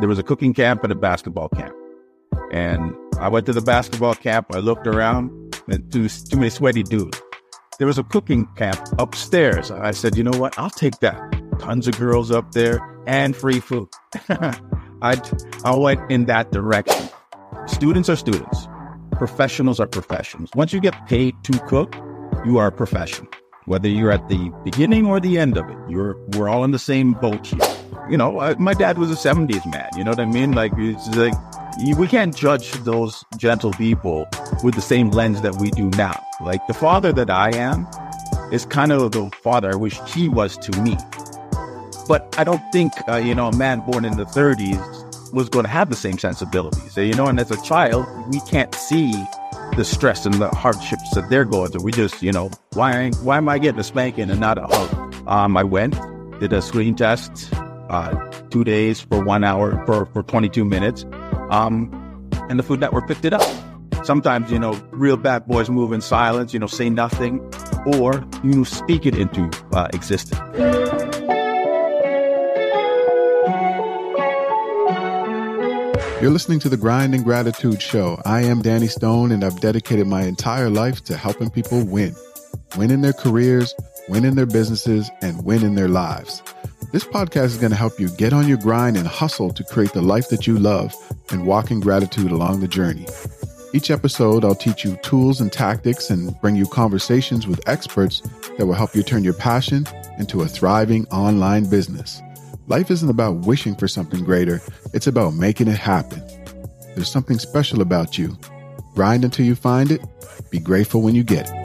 there was a cooking camp and a basketball camp. And I went to the basketball camp. I looked around, and too many sweaty dudes. There was a cooking camp upstairs. I said, you know what? I'll take that. Tons of girls up there and free food. I went in that direction. Students are students. Professionals are professionals. Once you get paid to cook, you are a professional. Whether you're at the beginning or the end of it, we're all in the same boat here. You know, my dad was a 70s man. You know what I mean? Like, it's like, we can't judge those gentle people with the same lens that we do now. Like, the father that I am is kind of the father I wish he was to me. But I don't think, a man born in the 30s was going to have the same sensibilities. And as a child, we can't see the stress and the hardships that they're going through. We just, why am I getting a spanking and not a hug? I went, did a screen test, 2 days for 1 hour for 22 minutes. And the Food Network picked it up. Sometimes, real bad boys move in silence, say nothing, or speak it into existence. You're listening to the Grind and Gratitude Show. I am Danny Stone, and I've dedicated my entire life to helping people win. Win in their careers, win in their businesses, and win in their lives. This podcast is going to help you get on your grind and hustle to create the life that you love and walk in gratitude along the journey. Each episode, I'll teach you tools and tactics and bring you conversations with experts that will help you turn your passion into a thriving online business. Life isn't about wishing for something greater. It's about making it happen. There's something special about you. Grind until you find it. Be grateful when you get it.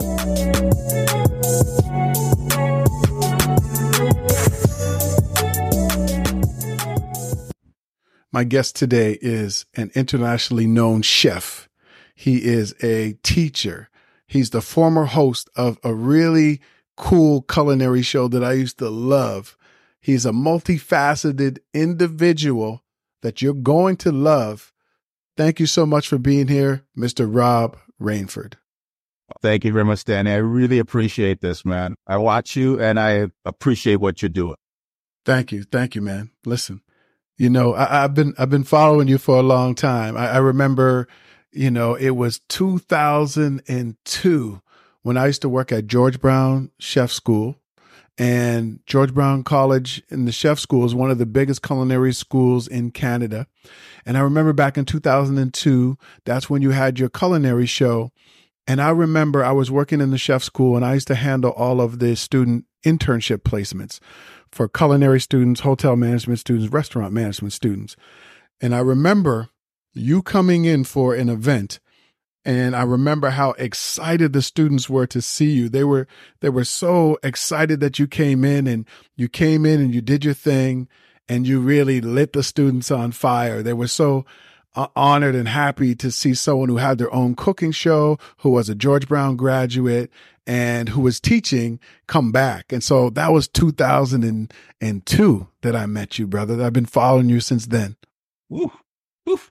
My guest today is an internationally known chef. He is a teacher. He's the former host of a really cool culinary show that I used to love. He's a multifaceted individual that you're going to love. Thank you so much for being here, Mr. Rob Rainford. Thank you very much, Danny. I really appreciate this, man. I watch you and I appreciate what you're doing. Thank you. Thank you, man. Listen, I've been following you for a long time. I remember, it was 2002 when I used to work at George Brown Chef School. And George Brown College in the chef school is one of the biggest culinary schools in Canada. And I remember back in 2002, that's when you had your culinary show. And I remember I was working in the chef school and I used to handle all of the student internship placements for culinary students, hotel management students, restaurant management students. And I remember you coming in for an event. And I remember how excited the students were to see you. They were so excited that you came in and you did your thing and you really lit the students on fire. They were so honored and happy to see someone who had their own cooking show, who was a George Brown graduate and who was teaching come back. And so that was 2002 that I met you, brother. I've been following you since then. Woo. Woof.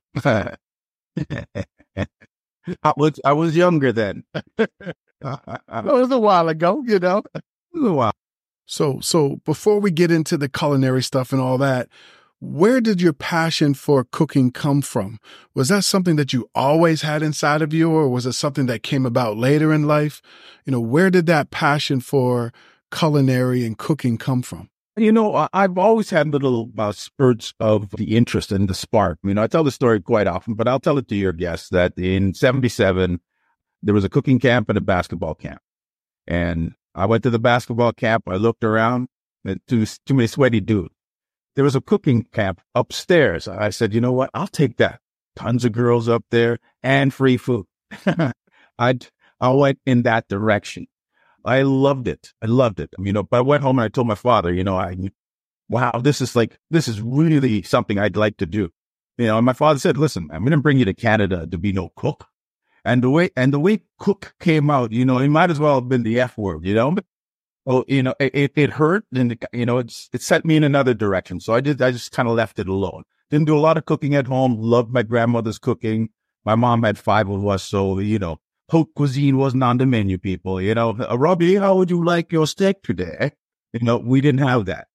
I was younger then. It was a while ago, It was a while. So before we get into the culinary stuff and all that, where did your passion for cooking come from? Was that something that you always had inside of you, or was it something that came about later in life? Where did that passion for culinary and cooking come from? I've always had little spurts of the interest and the spark. I tell the story quite often, but I'll tell it to your guests that in 77, there was a cooking camp and a basketball camp. And I went to the basketball camp. I looked around, and too many sweaty dudes. There was a cooking camp upstairs. I said, you know what? I'll take that. Tons of girls up there and free food. I went in that direction. I loved it. But I went home and I told my father, wow, this is really something I'd like to do. And my father said, listen, I'm going to bring you to Canada to be no cook. And the way cook came out, it might as well have been the F word, Oh, it hurt and, it sent me in another direction. So I just kind of left it alone. Didn't do a lot of cooking at home. Loved my grandmother's cooking. My mom had 5 of us. So, haute cuisine wasn't on the menu, people. Robbie, how would you like your steak today? We didn't have that.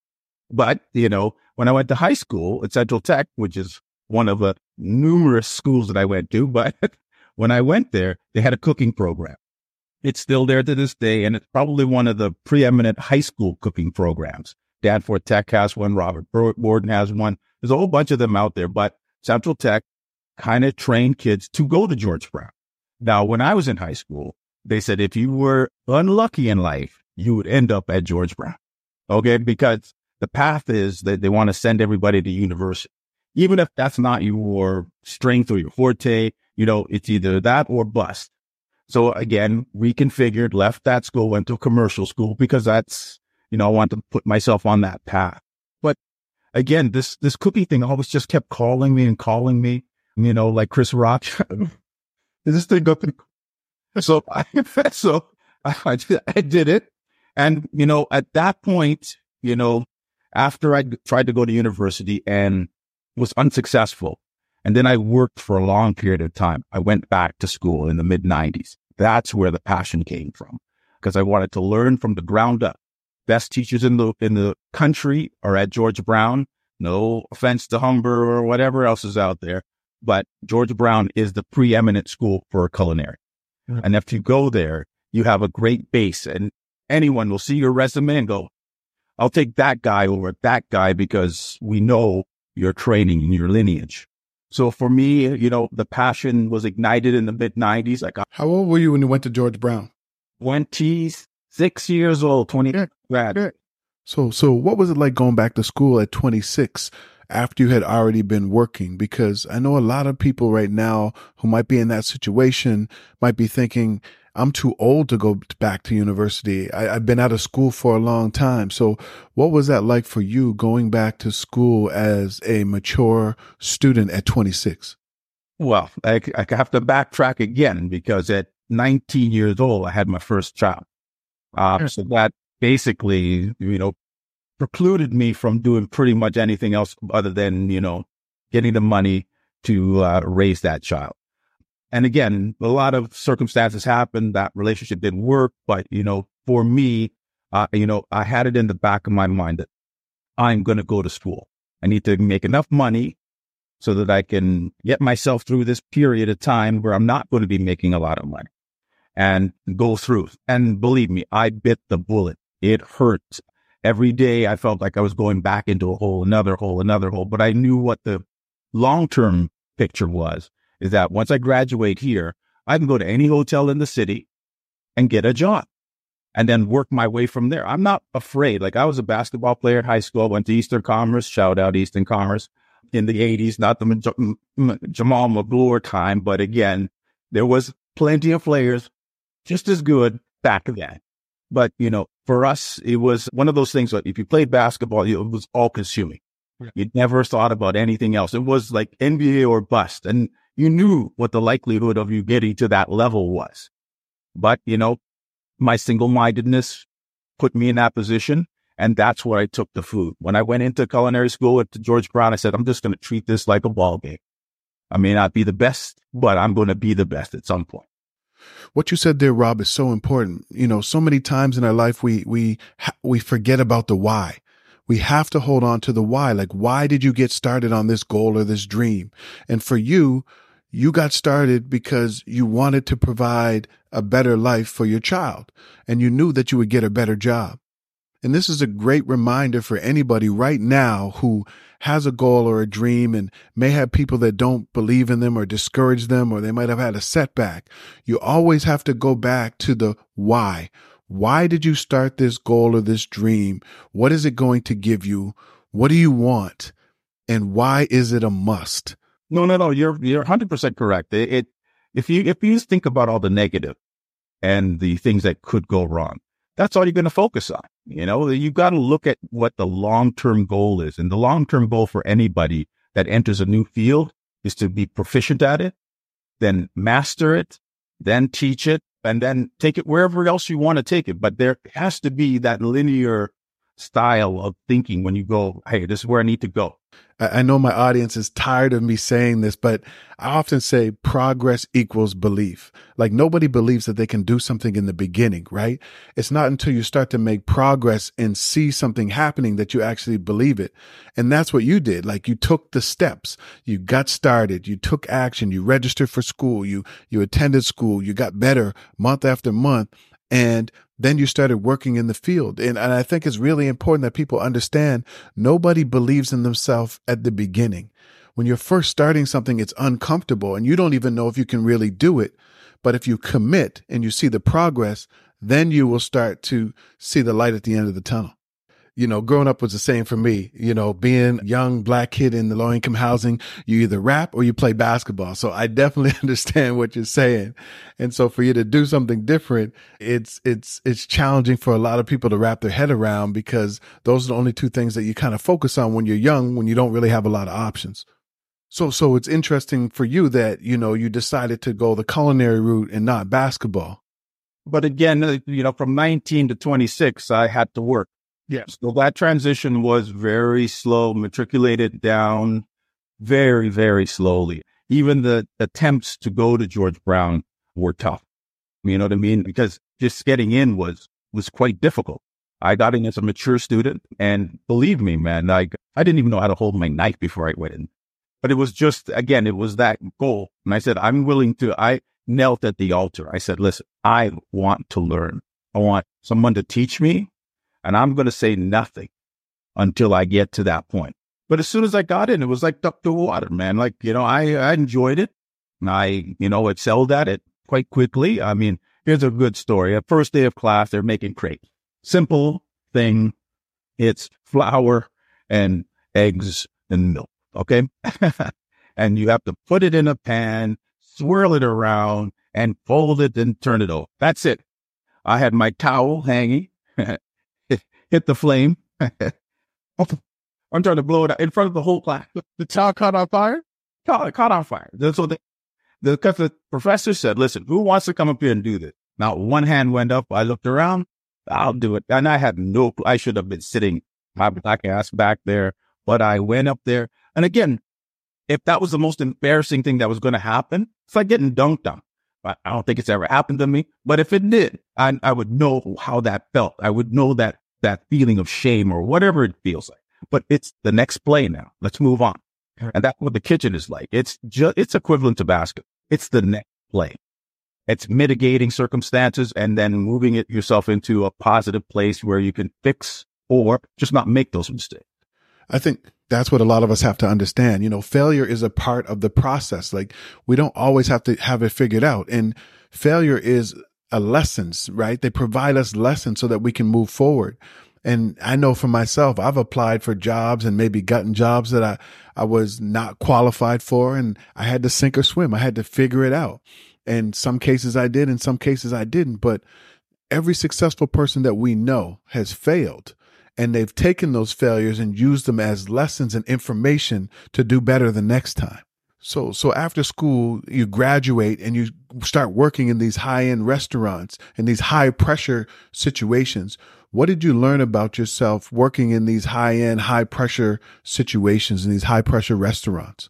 But, when I went to high school at Central Tech, which is one of the numerous schools that I went to, but when I went there, they had a cooking program. It's still there to this day, and it's probably one of the preeminent high school cooking programs. Danforth Tech has one, Robert Borden has one. There's a whole bunch of them out there, but Central Tech kind of trained kids to go to George Brown. Now, when I was in high school, they said if you were unlucky in life, you would end up at George Brown. Okay, because the path is that they want to send everybody to university. Even if that's not your strength or your forte, it's either that or bust. So again, reconfigured, left that school, went to a commercial school because that's, I want to put myself on that path. But again, this cookie thing always just kept calling me, like Chris Rock. Is this thing going? So I did it. And, at that point, after I tried to go to university and was unsuccessful, and then I worked for a long period of time, I went back to school in the mid-90s. That's where the passion came from, because I wanted to learn from the ground up. Best teachers in the country are at George Brown. No offense to Humber or whatever else is out there, but George Brown is the preeminent school for culinary. Mm-hmm. And if you go there, you have a great base, and anyone will see your resume and go, I'll take that guy over that guy because we know your training and your lineage. So for me, the passion was ignited in the mid-90s. How old were you when you went to George Brown? 26 years old, 20 grad. Yeah. So what was it like going back to school at 26 after you had already been working? Because I know a lot of people right now who might be in that situation might be thinking, I'm too old to go back to university. I've been out of school for a long time. So what was that like for you going back to school as a mature student at 26? Well, I have to backtrack again because at 19 years old, I had my first child. So that basically, precluded me from doing pretty much anything else other than, getting the money to raise that child. And again, a lot of circumstances happened. That relationship didn't work. But, for me, I had it in the back of my mind that I'm going to go to school. I need to make enough money so that I can get myself through this period of time where I'm not going to be making a lot of money and go through. And believe me, I bit the bullet. It hurt. Every day I felt like I was going back into a hole, another hole. But I knew what the long-term picture was. Is that once I graduate here, I can go to any hotel in the city and get a job and then work my way from there. I'm not afraid. Like I was a basketball player at high school, went to Eastern Commerce, shout out Eastern Commerce in the 80s, not the Jamal McGlure time. But again, there was plenty of players just as good back then. But, for us, it was one of those things that if you played basketball, it was all consuming. You never thought about anything else. It was like NBA or bust. And you knew what the likelihood of you getting to that level was. But, my single-mindedness put me in that position. And that's where I took the food. When I went into culinary school at George Brown, I said, I'm just going to treat this like a ball game. I may not be the best, but I'm going to be the best at some point. What you said there, Rob, is so important. So many times in our life, we forget about the why. We have to hold on to the why. Like, why did you get started on this goal or this dream? And for you, you got started because you wanted to provide a better life for your child, and you knew that you would get a better job. And this is a great reminder for anybody right now who has a goal or a dream and may have people that don't believe in them or discourage them, or they might have had a setback. You always have to go back to the why. Why did you start this goal or this dream? What is it going to give you? What do you want? And why is it a must? No. You're 100% correct. If you think about all the negative and the things that could go wrong, that's all you're going to focus on. You've got to look at what the long-term goal is. And the long-term goal for anybody that enters a new field is to be proficient at it, then master it, then teach it, and then take it wherever else you want to take it. But there has to be that linear style of thinking when you go, hey, this is where I need to go. I know my audience is tired of me saying this, but I often say progress equals belief. Like nobody believes that they can do something in the beginning, right? It's not until you start to make progress and see something happening that you actually believe it. And that's what you did. Like you took the steps, you got started, you took action, you registered for school, you attended school, you got better month after month. And then you started working in the field. And I think it's really important that people understand nobody believes in themselves at the beginning. When you're first starting something, it's uncomfortable and you don't even know if you can really do it. But if you commit and you see the progress, then you will start to see the light at the end of the tunnel. You know, growing up was the same for me. You know, being a young Black kid in the low income housing, you either rap or you play basketball. So I definitely understand what you're saying. And so for you to do something different, it's challenging for a lot of people to wrap their head around because those are the only two things that you kind of focus on when you're young, when you don't really have a lot of options. So it's interesting for you that, you know, you decided to go the culinary route and not basketball. But again, you know, from 19 to 26, I had to work. Yeah. So that transition was very slow, matriculated down very, very slowly. Even the attempts to go to George Brown were tough. You know what I mean? Because just getting in was quite difficult. I got in as a mature student, and believe me, man, like I didn't even know how to hold my knife before I went in. But it was just, again, it was that goal. And I said, I knelt at the altar. I said, listen, I want to learn. I want someone to teach me. And I'm going to say nothing until I get to that point. But as soon as I got in, it was like duck to water, man. Like, you know, I enjoyed it. And I, you know, excelled at it quite quickly. I mean, here's a good story. At first day of class, they're making crepes. Simple thing. It's flour and eggs and milk. Okay. And you have to put it in a pan, swirl it around and fold it and turn it over. That's it. I had my towel hanging. Hit the flame. I'm trying to blow it out in front of the whole class. The towel caught on fire? Caught on fire. So because the professor said, listen, who wants to come up here and do this? Now, one hand went up. I looked around. I'll do it. And I had no clue. I should have been sitting my black ass back there. But I went up there. And again, if that was the most embarrassing thing that was going to happen, it's like getting dunked on. I don't think it's ever happened to me. But if it did, I would know how that felt. I would know that feeling of shame or whatever it feels like. But it's the next play now. Let's move on. And that's what the kitchen is like. It's equivalent to basketball. It's the next play. It's mitigating circumstances and then moving it yourself into a positive place where you can fix or just not make those mistakes. I think that's what a lot of us have to understand. You know, failure is a part of the process. Like we don't always have to have it figured out. And failure is a lessons, right? They provide us lessons so that we can move forward. And I know for myself, I've applied for jobs and maybe gotten jobs that I was not qualified for. And I had to sink or swim. I had to figure it out. And some cases I did, in some cases I didn't. But every successful person that we know has failed. And they've taken those failures and used them as lessons and information to do better the next time. So after school, you graduate and you start working in these high-end restaurants and these high-pressure situations. What did you learn about yourself working in these high-end, high-pressure situations, in these high-pressure restaurants?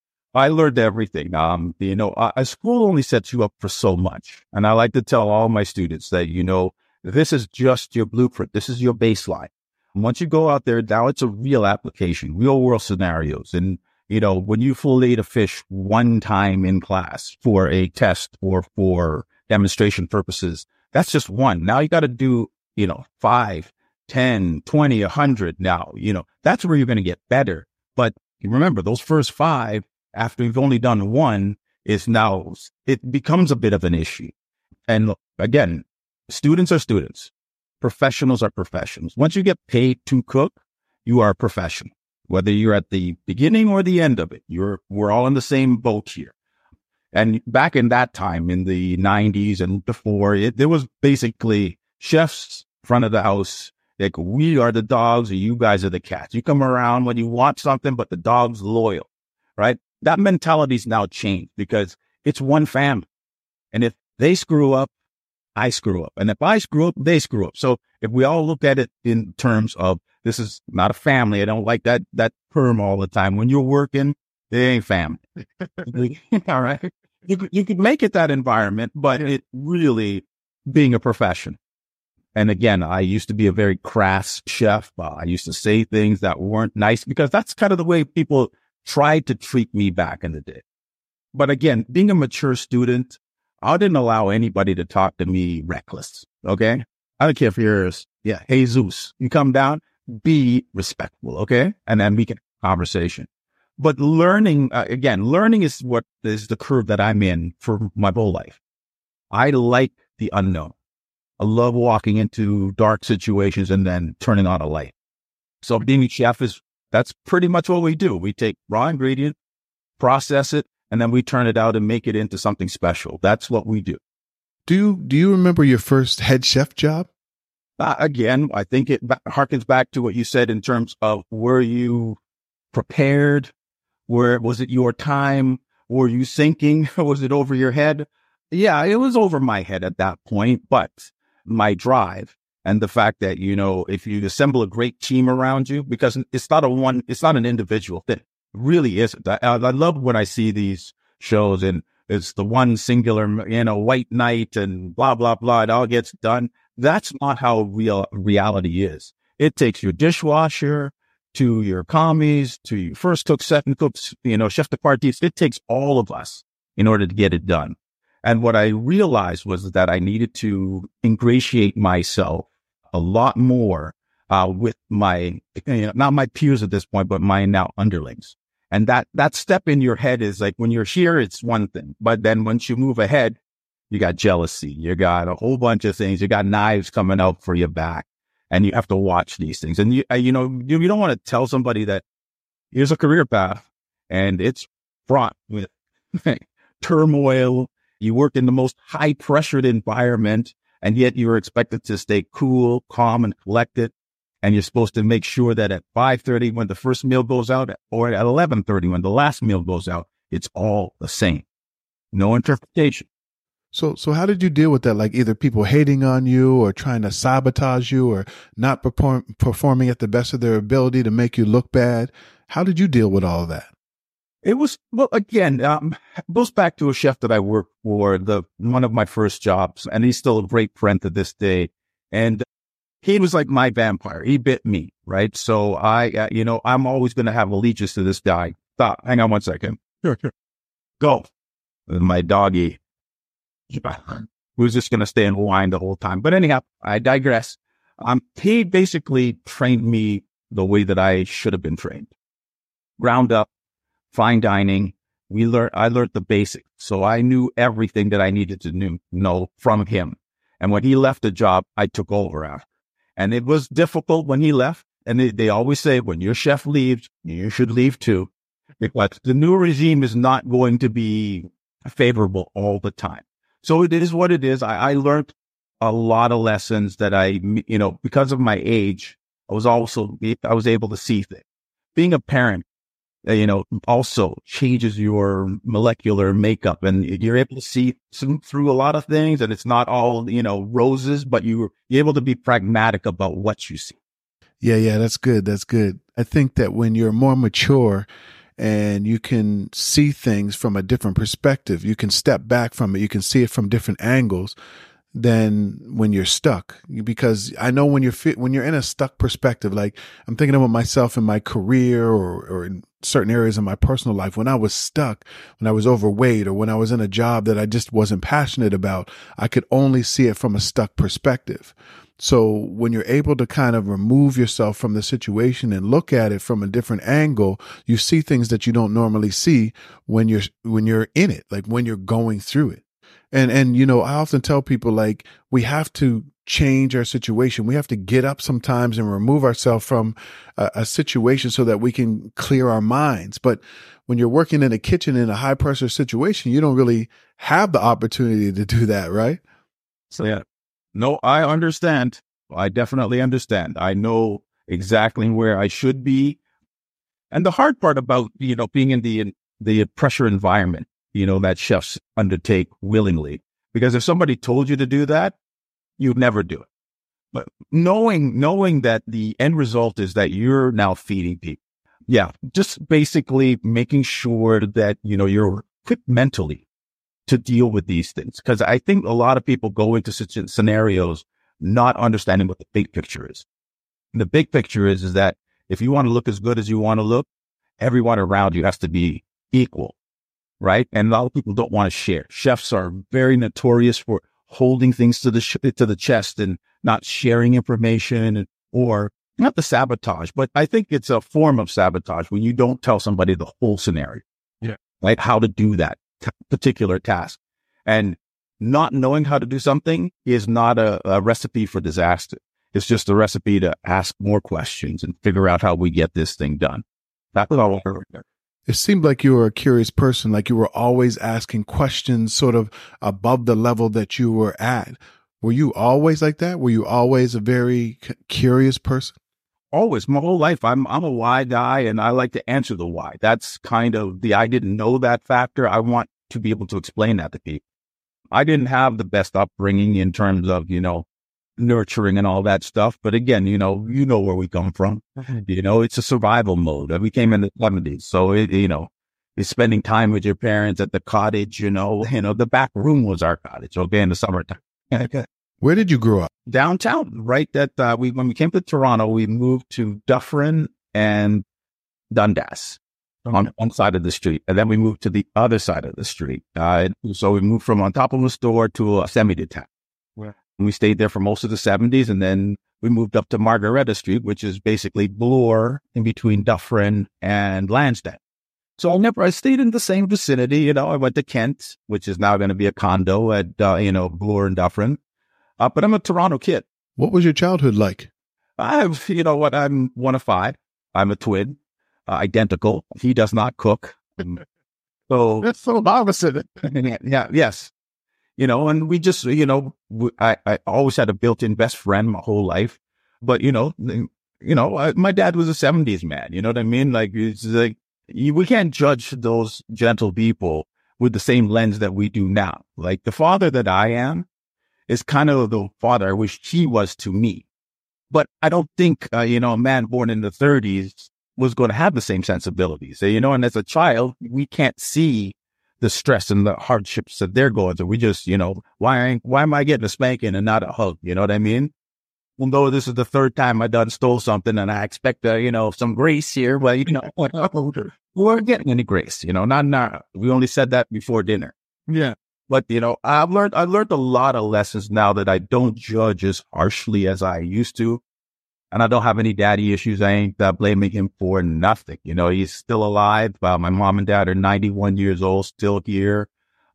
I learned everything. You know, a school only sets you up for so much. And I like to tell all my students that, you know, this is just your blueprint. This is your baseline. Once you go out there, now it's a real application, real world scenarios. And, you know, when you fillet a fish one time in class for a test or for demonstration purposes, that's just one. Now you got to do, you know, 5, 10, 20, 100 now, you know, that's where you're going to get better. But remember, those first 5, after you've only done one, is now, it becomes a bit of an issue. And look, again, students are students. Professionals are professionals. Once you get paid to cook, you are a professional. Whether you're at the beginning or the end of it, we're all in the same boat here. And back in that time, in the 90s and before, there was basically chefs front of the house. Like, we are the dogs and you guys are the cats. You come around when you want something, but the dog's loyal, right? That mentality's now changed because it's one family. And if they screw up, I screw up. And if I screw up, they screw up. So if we all look at it in terms of This is not a family. I don't like that term all the time. When you're working, it ain't family. All right. You could make it that environment, but it really being a profession. And again, I used to be a very crass chef. I used to say things that weren't nice because that's kind of the way people tried to treat me back in the day. But again, being a mature student, I didn't allow anybody to talk to me reckless. Okay. I don't care if you're, Jesus, you come down, be respectful. Okay. And then we can have a conversation. But learning is what is the curve that I'm in for my whole life. I like the unknown. I love walking into dark situations and then turning on a light. So being a chef that's pretty much what we do. We take raw ingredient, process it, and then we turn it out and make it into something special. That's what we do. Do you remember your first head chef job? Again, I think it harkens back to what you said in terms of, were you prepared? Was it your time? Were you thinking? Was it over your head? Yeah, it was over my head at that point, but my drive and the fact that, if you assemble a great team around you, because it's not an individual thing. It really isn't. I love when I see these shows and it's the one singular, white knight and blah, blah, blah. It all gets done. That's not how reality is. It takes your dishwasher to your commies, to your first cooks, second cooks, chef de partie. It takes all of us in order to get it done. And what I realized was that I needed to ingratiate myself a lot more with my, not my peers at this point, but my now underlings. And that step in your head is like, when you're here, it's one thing. But then once you move ahead, you got jealousy. You got a whole bunch of things. You got knives coming out for your back. And you have to watch these things. And you don't want to tell somebody that here's a career path and it's fraught with turmoil. You work in the most high pressured environment, and yet you're expected to stay cool, calm, and collected. And you're supposed to make sure that at 5:30 when the first meal goes out, or at 11:30 when the last meal goes out, it's all the same. No interpretation. So how did you deal with that? Like either people hating on you or trying to sabotage you or not performing at the best of their ability to make you look bad. How did you deal with all of that? It was, well, again, goes back to a chef that I worked for, one of my first jobs, and he's still a great friend to this day. And he was like my vampire. He bit me, right? So I'm always going to have allegiance to this guy. Stop. Hang on one second. Sure. Go. And my doggy, who's just going to stay and whine the whole time. But anyhow, I digress. He basically trained me the way that I should have been trained. Ground up, fine dining. I learned the basics. So I knew everything that I needed to know from him. And when he left the job, I took over after. And it was difficult when he left. And they always say, when your chef leaves, you should leave too. Because the new regime is not going to be favorable all the time. So it is what it is. I learned a lot of lessons that because of my age, I was able to see things. Being a parent, also changes your molecular makeup, and you're able to see through a lot of things, and it's not all, roses, but you're able to be pragmatic about what you see. Yeah, that's good. That's good. I think that when you're more mature and you can see things from a different perspective, you can step back from it, you can see it from different angles than when you're stuck. Because I know when you're in a stuck perspective, like I'm thinking about myself in my career or in certain areas of my personal life, when I was stuck, when I was overweight, or when I was in a job that I just wasn't passionate about, I could only see it from a stuck perspective. So when you're able to kind of remove yourself from the situation and look at it from a different angle, you see things that you don't normally see when you're in it, like when you're going through it. And I often tell people, like, we have to change our situation. We have to get up sometimes and remove ourselves from a situation so that we can clear our minds. But when you're working in a kitchen in a high pressure situation, you don't really have the opportunity to do that, right? So yeah. No, I understand. I definitely understand. I know exactly where I should be. And the hard part about, being in the pressure environment, that chefs undertake willingly, because if somebody told you to do that, you'd never do it. But knowing that the end result is that you're now feeding people. Yeah. Just basically making sure that, you're equipped mentally to deal with these things. Because I think a lot of people go into such scenarios not understanding what the big picture is. And the big picture is that if you want to look as good as you want to look, everyone around you has to be equal, right? And a lot of people don't want to share. Chefs are very notorious for holding things to the chest and not sharing information, or not the sabotage, but I think it's a form of sabotage when you don't tell somebody the whole scenario, right? How to do that particular task. And not knowing how to do something is not a recipe for disaster. It's just a recipe to ask more questions and figure out how we get this thing done. That's all. It seemed like you were a curious person, like you were always asking questions sort of above the level that you were at. Were you always like that? Were you always a very curious person? Always, my whole life. I'm a why guy, and I like to answer the why. That's kind of I didn't know that factor. I want to be able to explain that to people. I didn't have the best upbringing in terms of, nurturing and all that stuff. But again, you know where we come from. It's a survival mode. We came in the 70s. So, it's spending time with your parents at the cottage, the back room was our cottage, in the summertime. Where did you grow up? Downtown, right? When we came to Toronto, we moved to Dufferin and Dundas on one side of the street. And then we moved to the other side of the street. So we moved from on top of the store to a semi-detached. Yeah. And we stayed there for most of the 70s. And then we moved up to Margaretta Street, which is basically Bloor in between Dufferin and Lansdowne. So I stayed in the same vicinity. I went to Kent, which is now going to be a condo at, Bloor and Dufferin. But I'm a Toronto kid. What was your childhood like? I'm one of five. I'm a twin, identical. He does not cook. So that's so opposite. Yes. And we just, I always had a built-in best friend my whole life. But, my dad was a 70s man. You know what I mean? Like, it's like, we can't judge those gentle people with the same lens that we do now. Like, the father that I am is kind of the father I wish he was to me. But I don't think, a man born in the 30s was going to have the same sensibilities. And as a child, we can't see the stress and the hardships that they're going through. We just, why am I getting a spanking and not a hug? You know what I mean? Although this is the third time I done stole something and I expect, some grace here, but, we weren't getting any grace, not now. We only said that before dinner. Yeah. But, I learned a lot of lessons now that I don't judge as harshly as I used to. And I don't have any daddy issues. I ain't blaming him for nothing. He's still alive. My mom and dad are 91 years old, still here.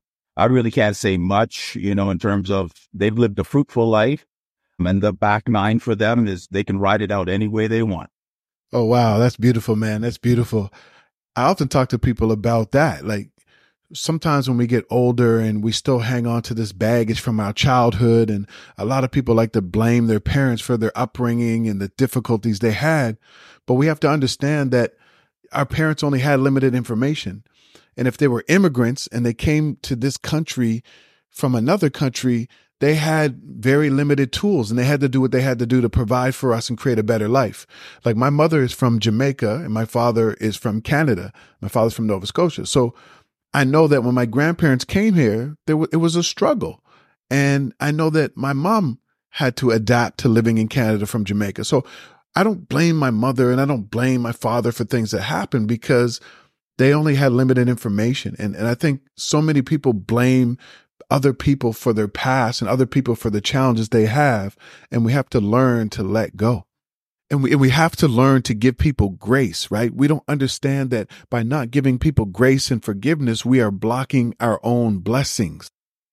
I really can't say much, in terms of they've lived a fruitful life. And the back nine for them is they can ride it out any way they want. Oh, wow. That's beautiful, man. That's beautiful. I often talk to people about that. Like, sometimes when we get older and we still hang on to this baggage from our childhood, and a lot of people like to blame their parents for their upbringing and the difficulties they had. But we have to understand that our parents only had limited information. And if they were immigrants and they came to this country from another country, they had very limited tools and they had to do what they had to do to provide for us and create a better life. Like, my mother is from Jamaica and my father is from Canada. My father's from Nova Scotia. So I know that when my grandparents came here, it was a struggle. And I know that my mom had to adapt to living in Canada from Jamaica. So I don't blame my mother and I don't blame my father for things that happened because they only had limited information. And I think so many people blame other people for their past and other people for the challenges they have. And we have to learn to let go. And we have to learn to give people grace, right? We don't understand that by not giving people grace and forgiveness, we are blocking our own blessings.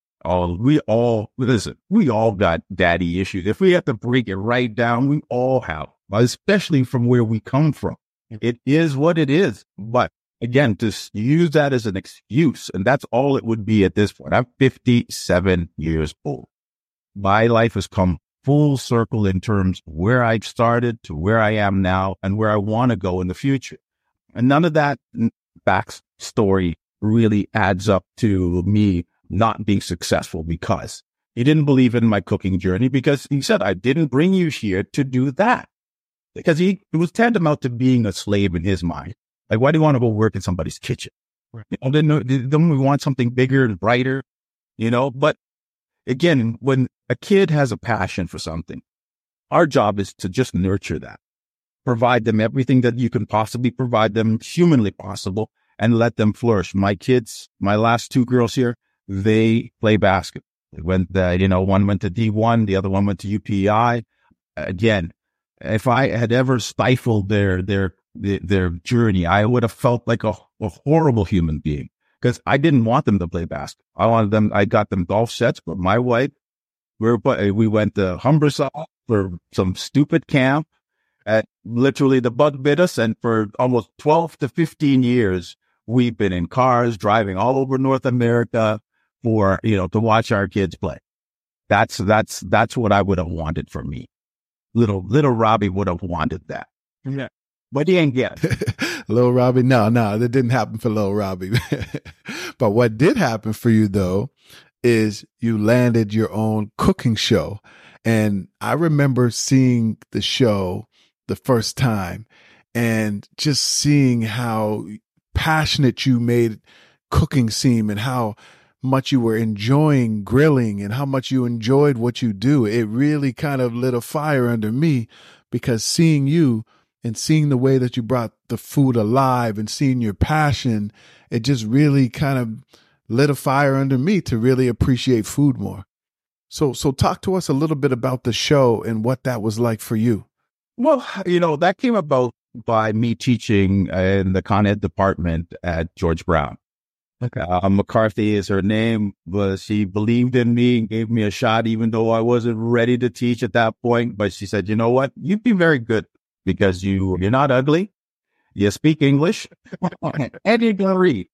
We all got daddy issues. If we have to break it right down, we all have, especially from where we come from. It is what it is. But again, to use that as an excuse, and that's all it would be at this point. I'm 57 years old. My life has come full circle in terms of where I started to where I am now and where I want to go in the future. And none of that backstory really adds up to me not being successful because He didn't believe in my cooking journey because he said, I didn't bring you here to do that. Because it was tantamount to being a slave in his mind. Like, why do you want to go work in somebody's kitchen? Right. Don't we want something bigger and brighter? But again, when a kid has a passion for something, our job is to just nurture that, provide them everything that you can possibly provide them, humanly possible, and let them flourish. My kids, my last two girls here, they play basketball. One went to D1, the other one went to UPI. Again, if I had ever stifled their journey, I would have felt like a horrible human being, because I didn't want them to play basketball. I got them golf sets, but my wife, we went to Humberside for some stupid camp. Literally the bug bit us. And for almost 12 to 15 years, we've been in cars driving all over North America to watch our kids play. That's what I would have wanted for me. Little Robbie would have wanted that. Yeah. But he ain't get it. Little Robbie, no, that didn't happen for Little Robbie. But what did happen for you, though, is you landed your own cooking show. And I remember seeing the show the first time and just seeing how passionate you made cooking seem and how much you were enjoying grilling and how much you enjoyed what you do. It really kind of lit a fire under me, because seeing you and seeing the way that you brought the food alive and seeing your passion, it just really kind of lit a fire under me to really appreciate food more. So talk to us a little bit about the show and what that was like for you. Well, that came about by me teaching in the Con Ed department at George Brown. Okay. McCarthy is her name, but she believed in me and gave me a shot, even though I wasn't ready to teach at that point. But she said, you know what? You'd be very good because you're not ugly. You speak English and you can read.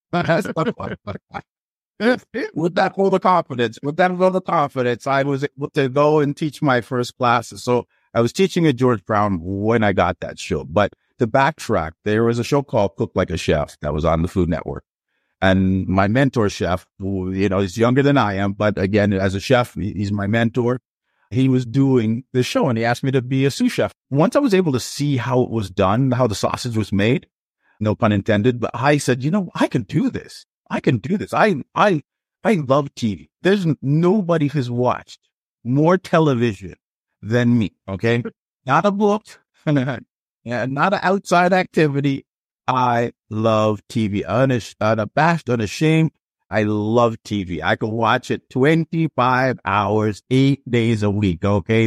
With that full of confidence, I was able to go and teach my first classes. So I was teaching at George Brown when I got that show. But to backtrack, there was a show called Cook Like a Chef that was on the Food Network. And my mentor chef, who, he's younger than I am, but again, as a chef, he's my mentor. He was doing this show and he asked me to be a sous chef. Once I was able to see how it was done, how the sausage was made, no pun intended, but I said, I can do this. I love TV. There's nobody who's watched more television than me. Okay. Not a book, not an outside activity. I love TV. Unabashed, unashamed. I love TV. I can watch it 25 hours, 8 days a week. Okay.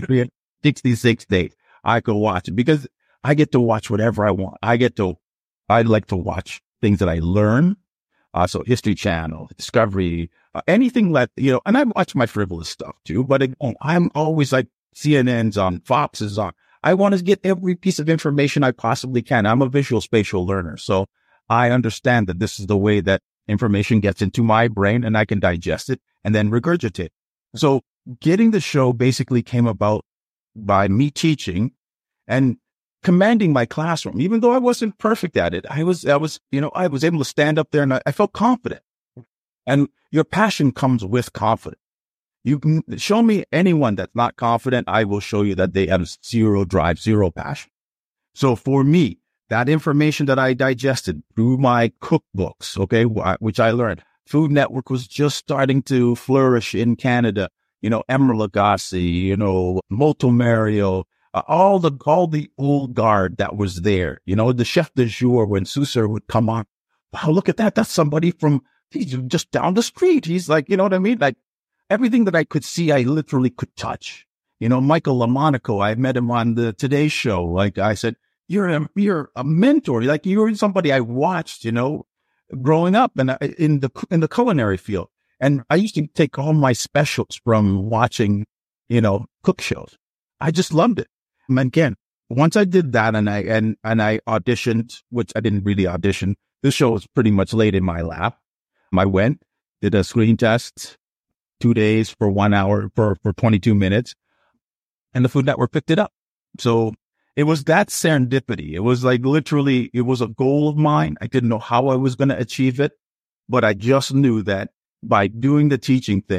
366 days. I could watch it because I get to watch whatever I want. I like to watch things that I learn. So History Channel, Discovery, anything that, and I watch my frivolous stuff too, but again, I'm always like CNN's on, Fox is on. I want to get every piece of information I possibly can. I'm a visual spatial learner. So I understand that this is the way that information gets into my brain and I can digest it and then regurgitate. So getting the show basically came about by me teaching and commanding my classroom. Even though I wasn't perfect at it, I was able to stand up there and I felt confident. And your passion comes with confidence. You can show me anyone that's not confident. I will show you that they have zero drive, zero passion. So for me, that information that I digested through my cookbooks, okay, which I learned, Food Network was just starting to flourish in Canada. Emeril Lagasse, Molto Mario, all the old guard that was there. The chef de jour when Susser would come on. Wow, look at that. That's somebody he's just down the street. He's like, you know what I mean? Like, everything that I could see, I literally could touch. Michael LaMonaco, I met him on the Today Show. Like I said, you're a mentor. Like you're somebody I watched, growing up and in the culinary field. And I used to take all my specials from watching, cook shows. I just loved it. And again, once I did that and I auditioned, which I didn't really audition, this show was pretty much laid in my lap. I went, did a screen test, 2 days for 1 hour for 22 minutes. And the Food Network picked it up. So it was that serendipity. It was like literally, it was a goal of mine. I didn't know how I was going to achieve it, but I just knew that by doing the teaching thing,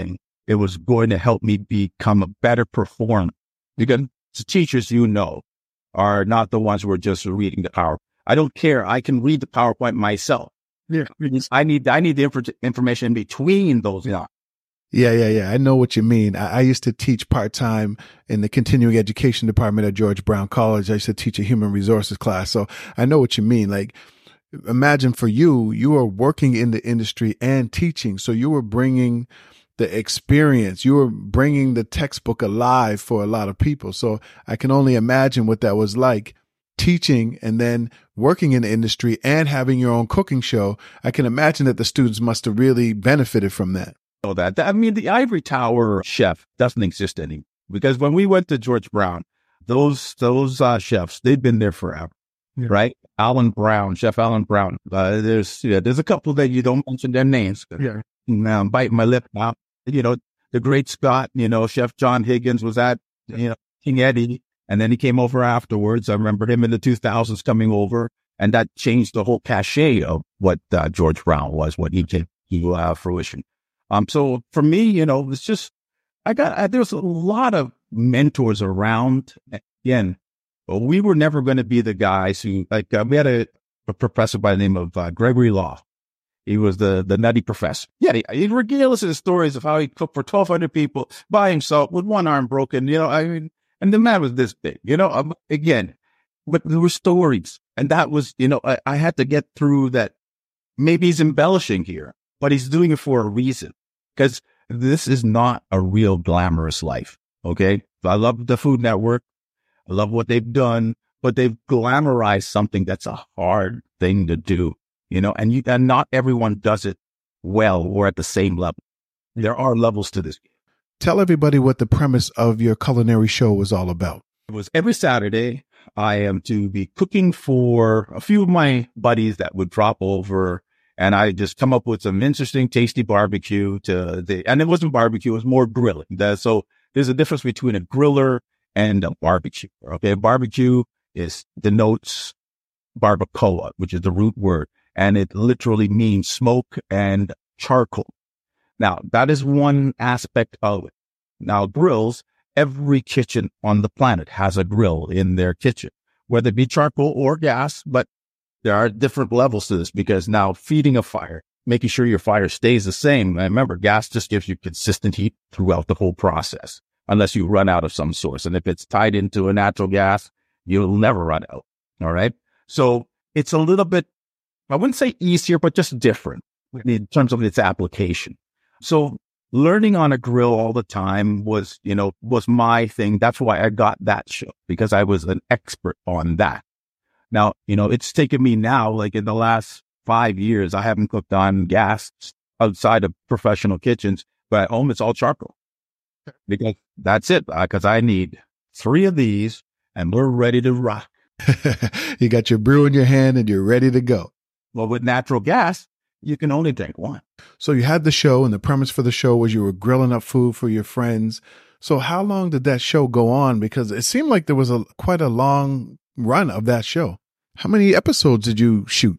it was going to help me become a better performer. Because the teachers, are not the ones who are just reading the PowerPoint. I don't care. I can read the PowerPoint myself. Yeah. I need the information in between those. Yeah. I know what you mean. I used to teach part-time in the continuing education department at George Brown College. I used to teach a human resources class. So I know what you mean. Like, imagine for you are working in the industry and teaching. So you were bringing the experience, you were bringing the textbook alive for a lot of people. So I can only imagine what that was like, teaching and then working in the industry and having your own cooking show. I can imagine that the students must have really benefited from that. The ivory tower chef doesn't exist anymore, because when we went to George Brown, those chefs, they've been there forever, right? Chef Alan Brown. There's a couple that you don't mention their names. Yeah. Now I'm biting my lip now. The great Scott, Chef John Higgins was at, King Eddie, and then he came over afterwards. I remember him in the 2000s coming over, and that changed the whole cachet of what George Brown was when he came to fruition. So for me, it's just, there's a lot of mentors around. Again, we were never going to be the guys who, we had a professor by the name of Gregory Law. He was the nutty professor. Yeah, he'd regale us his stories of how he cooked for 1,200 people by himself with one arm broken, and the man was this big, again, but there were stories. And that was, I had to get through that. Maybe he's embellishing here, but he's doing it for a reason, because this is not a real glamorous life. Okay. I love the Food Network. I love what they've done, but they've glamorized something that's a hard thing to do. And not everyone does it well or at the same level. There are levels to this game. Tell everybody what the premise of your culinary show was all about. It was every Saturday. I am to be cooking for a few of my buddies that would drop over, and I just come up with some interesting, tasty barbecue and it wasn't barbecue, it was more grilling. So there's a difference between a griller and a barbecue. Okay. Barbecue denotes barbacoa, which is the root word, and it literally means smoke and charcoal. Now, that is one aspect of it. Now, grills, every kitchen on the planet has a grill in their kitchen, whether it be charcoal or gas, but there are different levels to this, because now feeding a fire, making sure your fire stays the same. And remember, gas just gives you consistent heat throughout the whole process, unless you run out of some source. And if it's tied into a natural gas, you'll never run out. All right. So it's a little bit, I wouldn't say easier, but just different in terms of its application. So learning on a grill all the time was my thing. That's why I got that show, because I was an expert on that. Now, it's taken me now, like in the last 5 years, I haven't cooked on gas outside of professional kitchens, but at home it's all charcoal, because that's it. Because I need 3 of these and we're ready to rock. You got your brew in your hand and you're ready to go. Well, with natural gas, you can only drink one. So you had the show, and the premise for the show was you were grilling up food for your friends. So how long did that show go on? Because it seemed like there was quite a long run of that show. How many episodes did you shoot?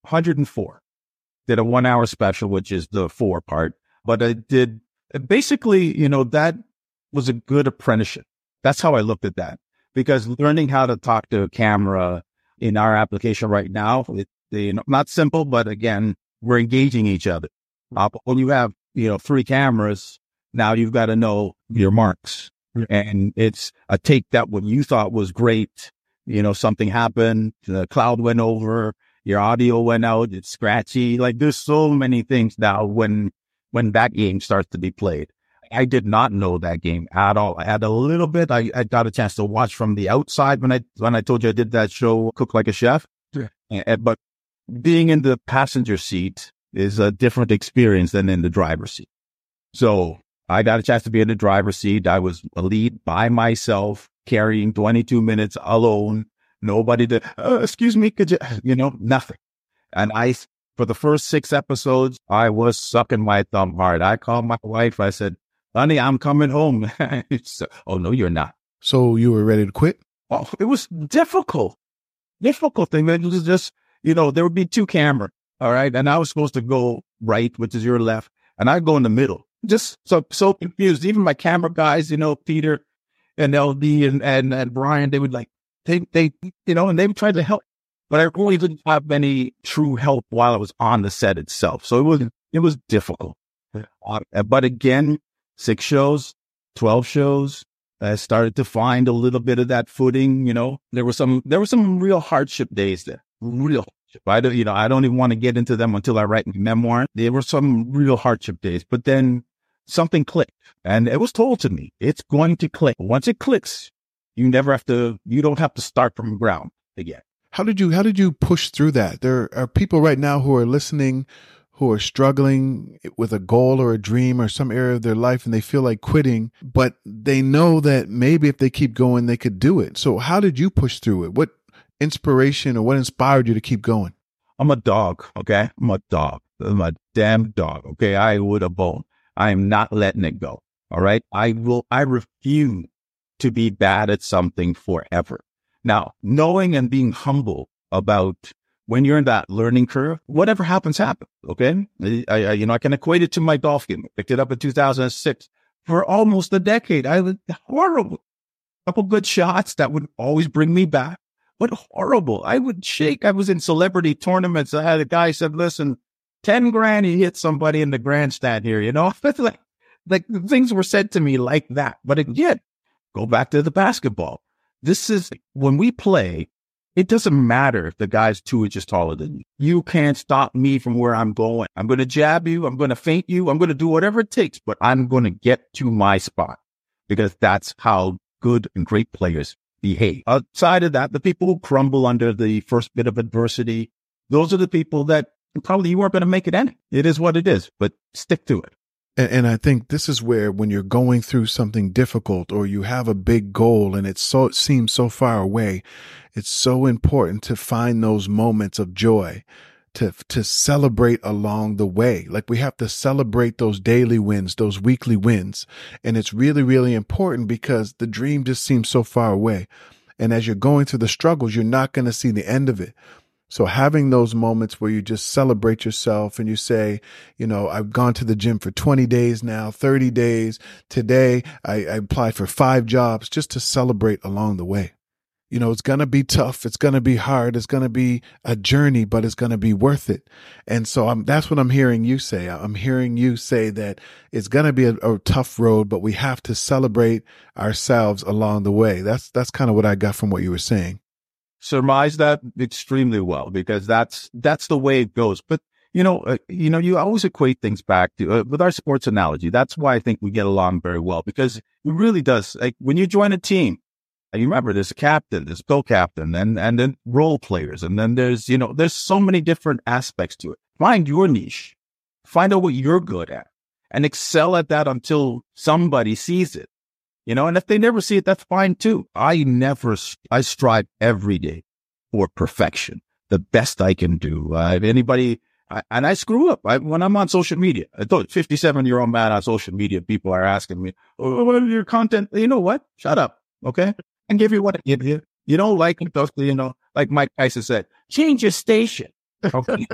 104. Did a 1 hour special, which is the 4 part. But I did basically, that was a good apprenticeship. That's how I looked at that, because learning how to talk to a camera in our application right now, not simple, but again, we're engaging each other. When you have, 3 cameras, now you've got to know your marks. Yeah. And it's a take that what you thought was great, something happened, the cloud went over, your audio went out, it's scratchy. Like, there's so many things now when that game starts to be played. I did not know that game at all. I had a little bit. I got a chance to watch from the outside when I told you I did that show, Cook Like a Chef. Yeah. But being in the passenger seat is a different experience than in the driver's seat. So I got a chance to be in the driver's seat. I was a lead by myself, carrying 22 minutes alone. Nobody to, excuse me, could you, nothing. And for the first 6 episodes, I was sucking my thumb hard. I called my wife. I said, honey, I'm coming home. Oh, no, you're not. So you were ready to quit? Oh, it was difficult thing. It was just, there would be 2 cameras. All right. And I was supposed to go right, which is your left. And I'd go in the middle. just so confused. Even my camera guys, Peter and LD and Brian, they would they and they would try to help, but I really didn't have any true help while I was on the set itself. So it was difficult. But again, 6 shows, 12 shows, I started to find a little bit of that footing. There were some real hardship days there, real. I don't even want to get into them until I write my memoir. There were some real hardship days, but then something clicked, and it was told to me, it's going to click. Once it clicks, you don't have to start from ground again. How did you push through that? There are people right now who are listening, who are struggling with a goal or a dream or some area of their life, and they feel like quitting, but they know that maybe if they keep going, they could do it. So how did you push through it? What inspiration or what inspired you to keep going? I'm a dog, okay? I'm a dog. I'm a damn dog, okay? I would a bone. I am not letting it go, all right? I refuse to be bad at something forever. Now, knowing and being humble about when you're in that learning curve, whatever happens, okay? I can equate it to my golf game. I picked it up in 2006. For almost a decade, I was horrible. A couple good shots that would always bring me back. But horrible. I would shake. I was in celebrity tournaments. I had a guy said, listen, 10 grand, he hit somebody in the grandstand here, like things were said to me like that. But again, go back to the basketball. This is when we play, it doesn't matter if the guy's 2 inches taller than you. You can't stop me from where I'm going. I'm going to jab you. I'm going to feint you. I'm going to do whatever it takes, but I'm going to get to my spot because that's how good and great players behave. Outside of that, the people who crumble under the first bit of adversity, those are the people that probably you weren't going to make it any. It is what it is, but stick to it. And I think this is where when you're going through something difficult or you have a big goal and it seems so far away, it's so important to find those moments of joy, to celebrate along the way. Like we have to celebrate those daily wins, those weekly wins. And it's really, really important because the dream just seems so far away. And as you're going through the struggles, you're not going to see the end of it. So having those moments where you just celebrate yourself and you say, I've gone to the gym for 20 days now, 30 days. Today, I applied for 5 jobs just to celebrate along the way. It's going to be tough. It's going to be hard. It's going to be a journey, but it's going to be worth it. And so that's what I'm hearing you say. I'm hearing you say that it's going to be a tough road, but we have to celebrate ourselves along the way. That's kind of what I got from what you were saying. Surmise that extremely well because that's the way it goes. But you always equate things back to with our sports analogy. That's why I think we get along very well because it really does. Like when you join a team, you remember there's a captain, there's co-captain, and then role players, and then there's so many different aspects to it. Find your niche, find out what you're good at, and excel at that until somebody sees it. And if they never see it, that's fine too. I strive every day for perfection, the best I can do. And I screw up when I'm on social media. I thought 57-year-old man on social media, people are asking me, oh, what are your content? You know what? Shut up. Okay. And give you what I give you. You don't like it, like Mike Tyson said, change your station. Okay.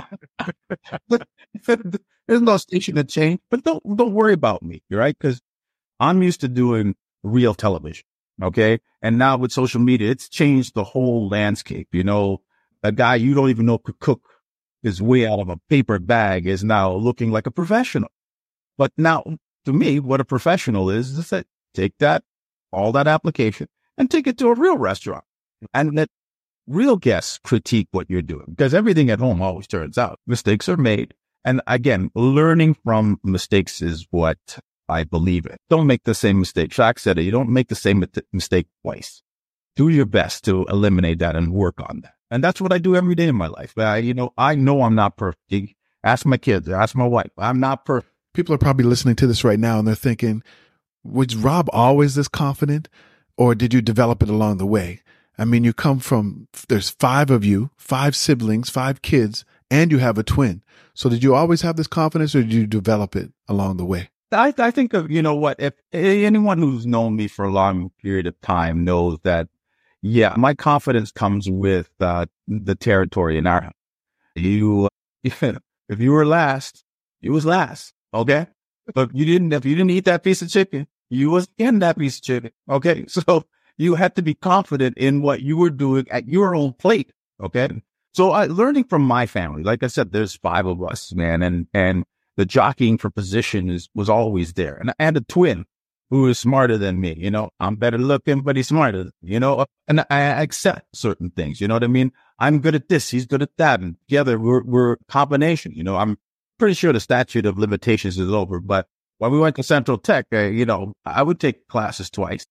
There's no station to change, but don't worry about me. Right. Because I'm used to doing real television, okay? And now with social media, it's changed the whole landscape. A guy you don't even know could cook his way out of a paper bag is now looking like a professional. But now, to me, what a professional is that take all that application and take it to a real restaurant. And let real guests critique what you're doing because everything at home always turns out. Mistakes are made. And again, learning from mistakes is what I believe it. Don't make the same mistake. Shaq said it. You don't make the same mistake twice. Do your best to eliminate that and work on that. And that's what I do every day in my life. I know I'm not perfect. Ask my kids, ask my wife. I'm not perfect. People are probably listening to this right now and they're thinking, was Rob always this confident or did you develop it along the way? I mean, you come from, there's 5 of you, 5 siblings, 5 kids, and you have a twin. So did you always have this confidence or did you develop it along the way? I think of, if anyone who's known me for a long period of time knows that, yeah, my confidence comes with the territory in our house. If you were last, you was last. Okay. But if you didn't eat that piece of chicken, you was in that piece of chicken. Okay. So you had to be confident in what you were doing at your own plate. Okay. So learning from my family, like I said, there's 5 of us, man. And the jockeying for position was always there. And I had a twin who is smarter than me. You know, I'm better looking, but he's smarter, you know, and I accept certain things. You know what I mean? I'm good at this. He's good at that. And together we're a combination. You know, I'm pretty sure the statute of limitations is over, but when we went to Central Tech, you know, I would take classes twice.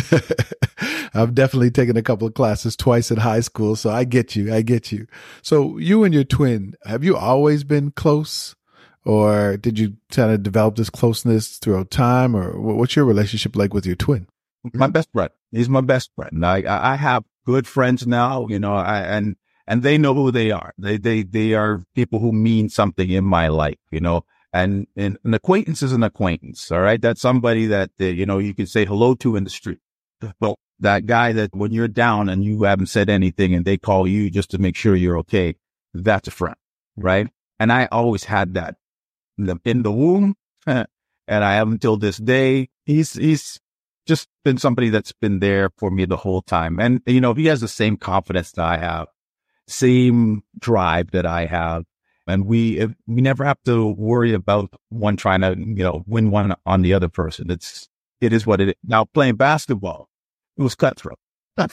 I've definitely taken a couple of classes twice in high school. So I get you. I get you. So you and your twin, have you always been close? Or did you kind of develop this closeness throughout time? Or what's your relationship like with your twin? My best friend. He's my best friend. I have good friends now, you know, and they know who they are. They are people who mean something in my life, you know, and an acquaintance is an acquaintance. All right. That's somebody that, you know, you can say hello to in the street. Well, that guy that when you're down and you haven't said anything and they call you just to make sure you're okay, that's a friend. Right. And I always had that in the womb, and I have until this day. He's just been somebody that's been there for me the whole time. And, you know, he has the same confidence that I have, same drive that I have. And we never have to worry about one trying to, you know, win one on the other person. It is what it is. Now, playing basketball, it was cutthroat. I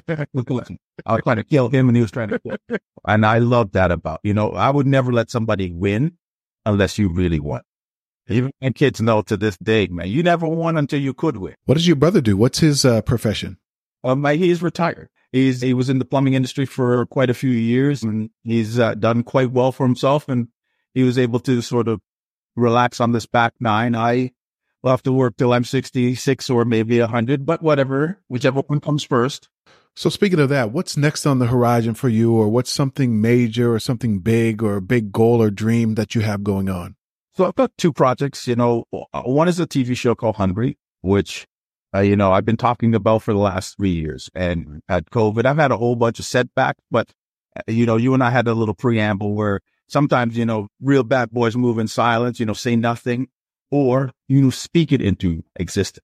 was trying to kill him and he was trying to kill me. And I love that about, you know, I would never let somebody win unless you really won. Even my kids know to this day, man, you never won until you could win. What does your brother do? What's his profession? He's retired. He was in the plumbing industry for quite a few years, and he's done quite well for himself. And he was able to sort of relax on this back nine. I will have to work till I'm 66 or maybe 100, but whatever, whichever one comes first. So speaking of that, what's next on the horizon for you, or what's something major or something big or a big goal or dream that you have going on? So I've got 2 projects, you know. One is a TV show called Hungry, which, you know, I've been talking about for the last 3 years, and had COVID. I've had a whole bunch of setbacks, but, you know, you and I had a little preamble where sometimes, you know, real bad boys move in silence, you know, say nothing, or, you know, speak it into existence.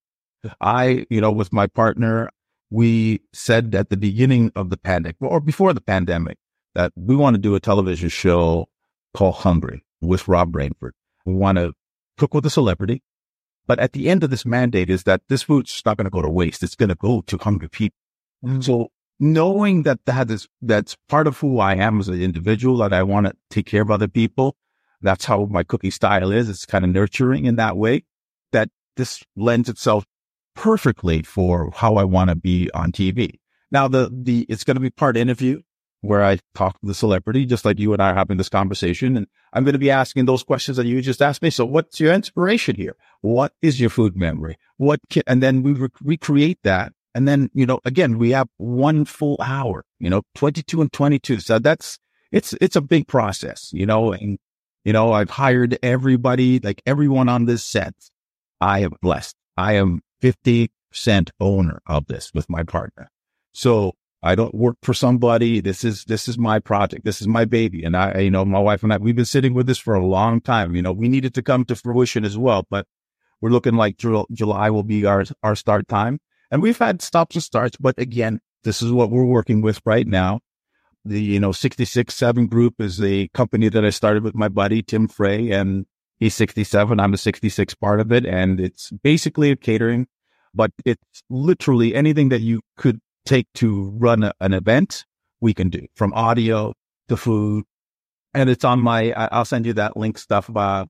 You know, with my partner, we said at the beginning of the pandemic, or before the pandemic, that we want to do a television show called Hungry with Rob Rainford. We want to cook with a celebrity. But at the end of this mandate is that this food's just not going to go to waste. It's going to go to hungry people. Mm-hmm. So knowing that that's part of who I am as an individual, that I want to take care of other people. That's how my cooking style is. It's kind of nurturing in that way, that this lends itself perfectly for how I want to be on TV. Now, it's going to be part interview where I talk to the celebrity, just like you and I are having this conversation. And I'm going to be asking those questions that you just asked me. So what's your inspiration here? What is your food memory? And then we recreate that. And then, you know, again, we have 1 full hour, you know, 22 and 22. So it's a big process, you know, and, you know, I've hired everybody, like everyone on this set. I am blessed. I am 50% owner of this with my partner. So I don't work for somebody. This is my project. This is my baby. And you know, my wife and I, we've been sitting with this for a long time. You know, we needed to come to fruition as well, but we're looking like July will be our start time. And we've had stops and starts, but again, this is what we're working with right now. The, you know, 66-7 Group is a company that I started with my buddy, Tim Frey, and he's 67. I'm the 66 part of it. And it's basically a catering, but it's literally anything that you could take to run an event, we can do, from audio to food. And it's on I'll send you that link stuff.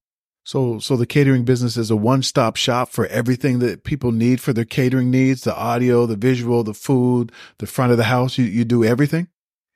So the catering business is a one-stop shop for everything that people need for their catering needs, the audio, the visual, the food, the front of the house. You do everything?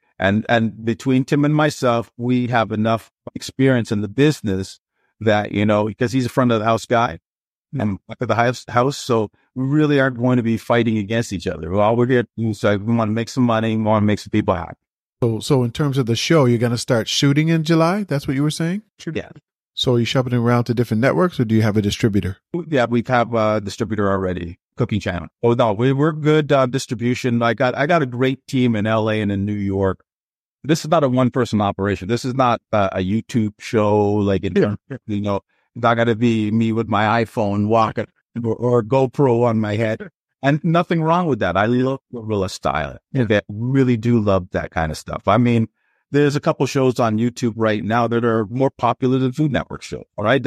And between Tim and myself, we have enough experience in the business that, you know, because he's a front of the house guy and back of the house. So we really aren't going to be fighting against each other. All we're here to do is we want to make some money, we want to make some people happy. So in terms of the show, you're going to start shooting in July? That's what you were saying? Yeah. So are you shopping around to different networks, or do you have a distributor? Yeah, we have a distributor already, Cooking Channel. Oh, no, we're good distribution. I got a great team in LA and in New York. This is not a one-person operation. This is not a YouTube show. Like, you know, not going to be me with my iPhone walking or GoPro on my head. And nothing wrong with that. I love guerrilla style. I really do love that kind of stuff. I mean, there's a couple shows on YouTube right now that are more popular than Food Network shows. All right.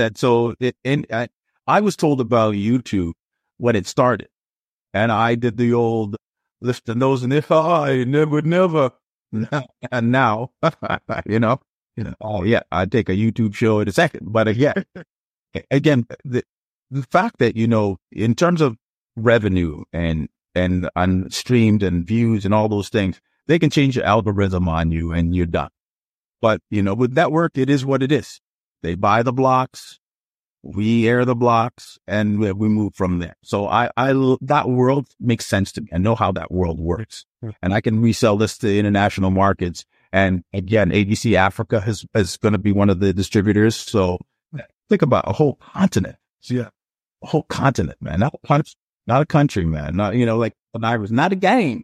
I was told about YouTube when it started, and I did the old lift the nose and if I never. And now, oh yeah, I'd take a YouTube show in a second. But again, the fact that, in terms of revenue and streamed and views and all those things, they can change the algorithm on you and you're done. But, with network, it is what it is. They buy the blocks, we air the blocks, and we move from there. So that world makes sense to me. I know how that world works, and I can resell this to international markets. And again, ABC Africa is going to be one of the distributors. So think about a whole continent. Yeah. A whole continent, man. Not a country, man. Not, like an Irish, not a game.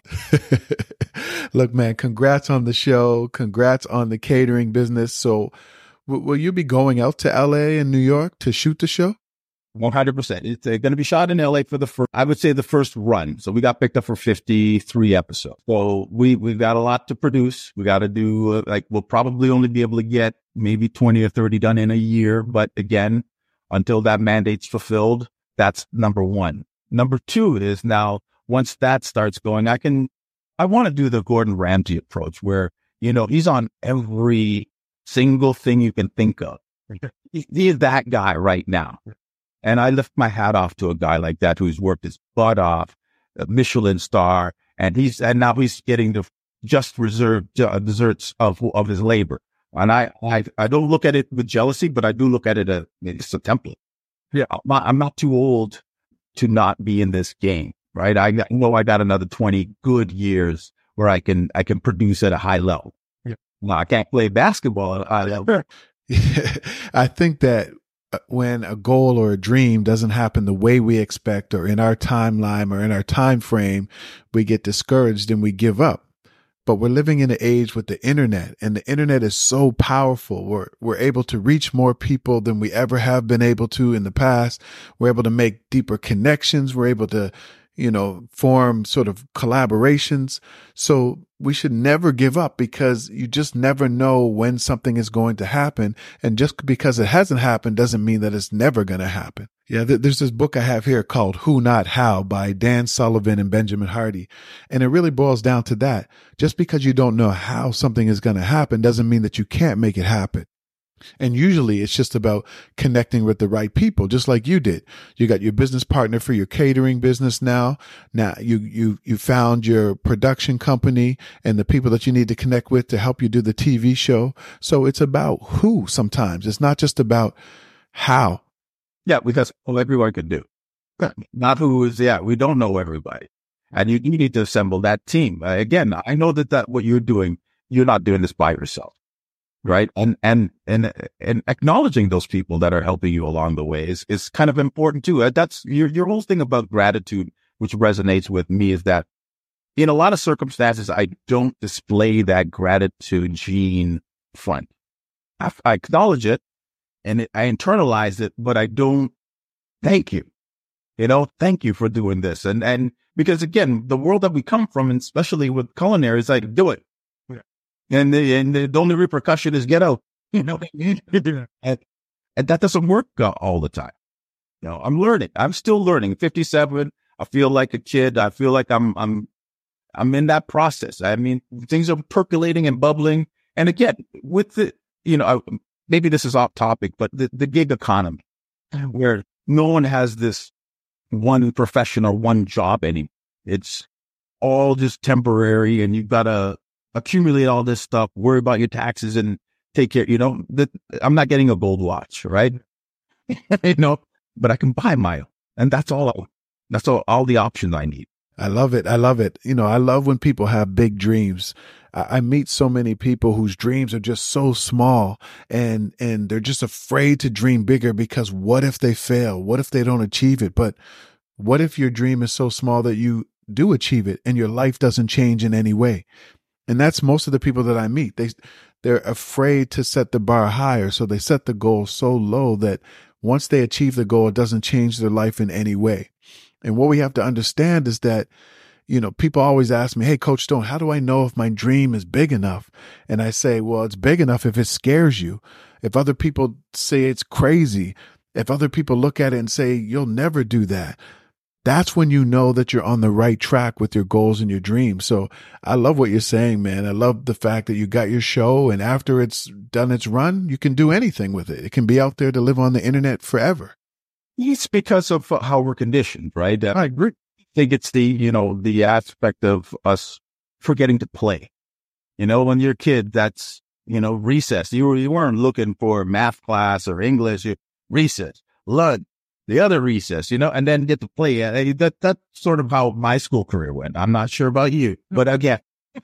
Look, man, congrats on the show. Congrats on the catering business. So will you be going out to LA and New York to shoot the show? 100%. It's going to be shot in LA for the first run. So we got picked up for 53 episodes. So we've got a lot to produce. We got to do, we'll probably only be able to get maybe 20 or 30 done in a year. But again, until that mandate's fulfilled, that's number one. Number two is now, once that starts going, I want to do the Gordon Ramsay approach where, he's on every single thing you can think of. He is that guy right now. And I lift my hat off to a guy like that who's worked his butt off, a Michelin star, and now he's getting the just reserved desserts of his labor. And I don't look at it with jealousy, but I do look at it as it's a template. Yeah, I'm not too old to not be in this game, right? I know I got another 20 good years where I can produce at a high level. Yeah. Well, I can't play basketball at a high level. I think that when a goal or a dream doesn't happen the way we expect, or in our timeline or in our time frame, we get discouraged and we give up. But we're living in an age with the internet, and the internet is so powerful. We're able to reach more people than we ever have been able to in the past. We're able to make deeper connections. We're able to, form sort of collaborations. So we should never give up, because you just never know when something is going to happen. And just because it hasn't happened doesn't mean that it's never going to happen. Yeah, there's this book I have here called Who Not How by Dan Sullivan and Benjamin Hardy. And it really boils down to that. Just because you don't know how something is going to happen doesn't mean that you can't make it happen. And usually it's just about connecting with the right people, just like you did. You got your business partner for your catering business now. Now you found your production company and the people that you need to connect with to help you do the TV show. So it's about who sometimes. It's not just about how. Yeah, because everyone can do. Not who is, we don't know everybody. And you need to assemble that team. Again, I know that what you're doing, you're not doing this by yourself. Right. And acknowledging those people that are helping you along the way is kind of important too. That's your whole thing about gratitude, which resonates with me, is that in a lot of circumstances, I don't display that gratitude gene front. I acknowledge it and I internalize it, but I don't thank you. Thank you for doing this. And because again, the world that we come from, and especially with culinary, is like, do it. And the only repercussion is get out, and that doesn't work all the time. I'm learning. I'm still learning. 57. I feel like a kid. I feel like I'm in that process. I mean, things are percolating and bubbling. And again, with the, maybe this is off topic, but the gig economy, where no one has this one profession or one job anymore. It's all just temporary, and you've got to accumulate all this stuff, worry about your taxes, and take care. I'm not getting a gold watch, right? But I can buy my own, and that's all the options I need. I love it. I love it. I love when people have big dreams. I meet so many people whose dreams are just so small, and they're just afraid to dream bigger, because what if they fail? What if they don't achieve it? But what if your dream is so small that you do achieve it and your life doesn't change in any way? And that's most of the people that I meet. they're afraid to set the bar higher. So they set the goal so low that once they achieve the goal, it doesn't change their life in any way. And what we have to understand is that, people always ask me, hey, Coach Stone, how do I know if my dream is big enough? And I say, well, it's big enough if it scares you. If other people say it's crazy, if other people look at it and say, you'll never do that, that's when you know that you're on the right track with your goals and your dreams. So I love what you're saying, man. I love the fact that you got your show, and after it's done its run, you can do anything with it. It can be out there to live on the internet forever. It's because of how we're conditioned, right? I agree. I think it's the aspect of us forgetting to play. When you're a kid, that's, recess. You weren't looking for math class or English. Recess, lunch, the other recess, and then get to play. That's sort of how my school career went. I'm not sure about you, but again,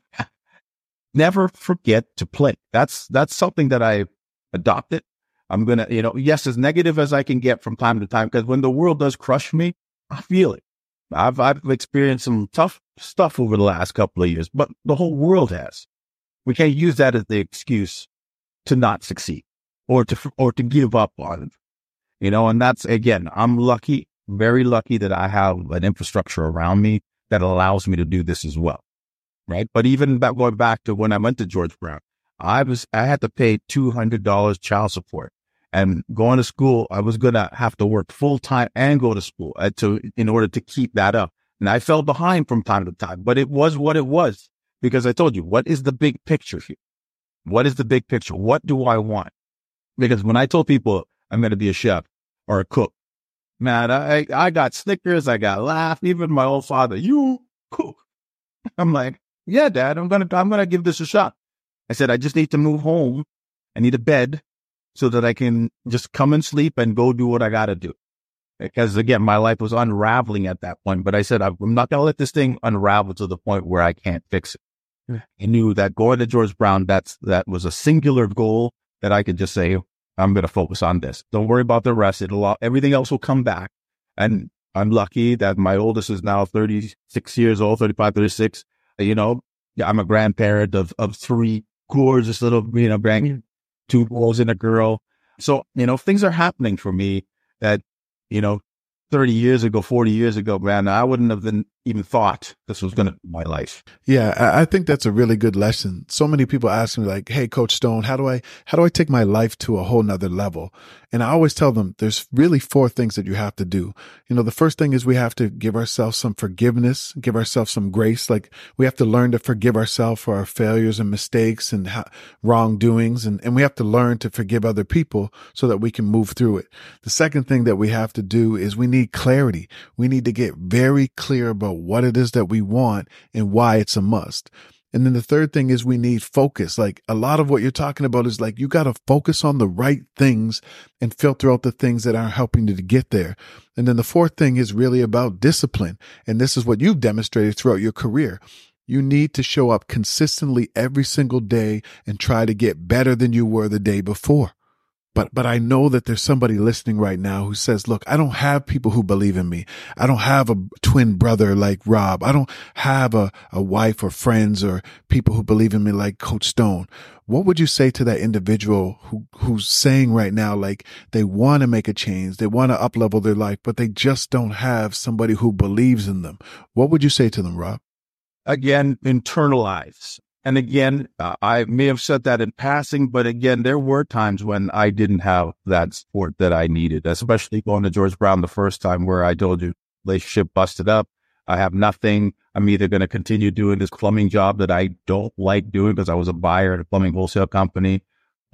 never forget to play. That's something that I adopted. I'm going to, yes, as negative as I can get from time to time, because when the world does crush me, I feel it. I've experienced some tough stuff over the last couple of years, but the whole world has. We can't use that as the excuse to not succeed or to give up on it. And that's, again, I'm lucky, very lucky that I have an infrastructure around me that allows me to do this as well. Right. But even going back to when I went to George Brown, I had to pay $200 child support, and going to school, I was going to have to work full time and go to school in order to keep that up. And I fell behind from time to time, but it was what it was, because I told you, what is the big picture here? What is the big picture? What do I want? Because when I told people I'm going to be a chef or a cook, man, I got snickers, I got laughed. Even my old father, you cook. I'm like, yeah, Dad, I'm going to give this a shot. I said, I just need to move home. I need a bed so that I can just come and sleep and go do what I got to do. Because again, my life was unraveling at that point. But I said, I'm not going to let this thing unravel to the point where I can't fix it. I knew that going to George Brown, that was a singular goal that I could just say, I'm going to focus on this. Don't worry about the rest. Everything else will come back. And I'm lucky that my oldest is now 36 years old, 35, 36. I'm a grandparent of three gorgeous little, two boys and a girl. So, things are happening for me that, 30 years ago, 40 years ago, man, I wouldn't have even thought this was going to be my life. Yeah, I think that's a really good lesson. So many people ask me like, hey, Coach Stone, how do I take my life to a whole nother level? And I always tell them there's really 4 things that you have to do. The first thing is we have to give ourselves some forgiveness, give ourselves some grace. Like we have to learn to forgive ourselves for our failures and mistakes and wrongdoings. And we have to learn to forgive other people so that we can move through it. The second thing that we have to do is we need clarity. We need to get very clear about what it is that we want and why it's a must. And then the third thing is we need focus. Like a lot of what you're talking about is like, you got to focus on the right things and filter out the things that aren't helping you to get there. And then the fourth thing is really about discipline. And this is what you've demonstrated throughout your career. You need to show up consistently every single day and try to get better than you were the day before. But I know that there's somebody listening right now who says, look, I don't have people who believe in me. I don't have a twin brother like Rob. I don't have a wife or friends or people who believe in me like Coach Stone. What would you say to that individual who's saying right now, like they want to make a change, they want to up-level their life, but they just don't have somebody who believes in them? What would you say to them, Rob? Again, internalize. And again, I may have said that in passing, but again, there were times when I didn't have that support that I needed, especially going to George Brown the first time where I told you relationship busted up. I have nothing. I'm either going to continue doing this plumbing job that I don't like doing because I was a buyer at a plumbing wholesale company,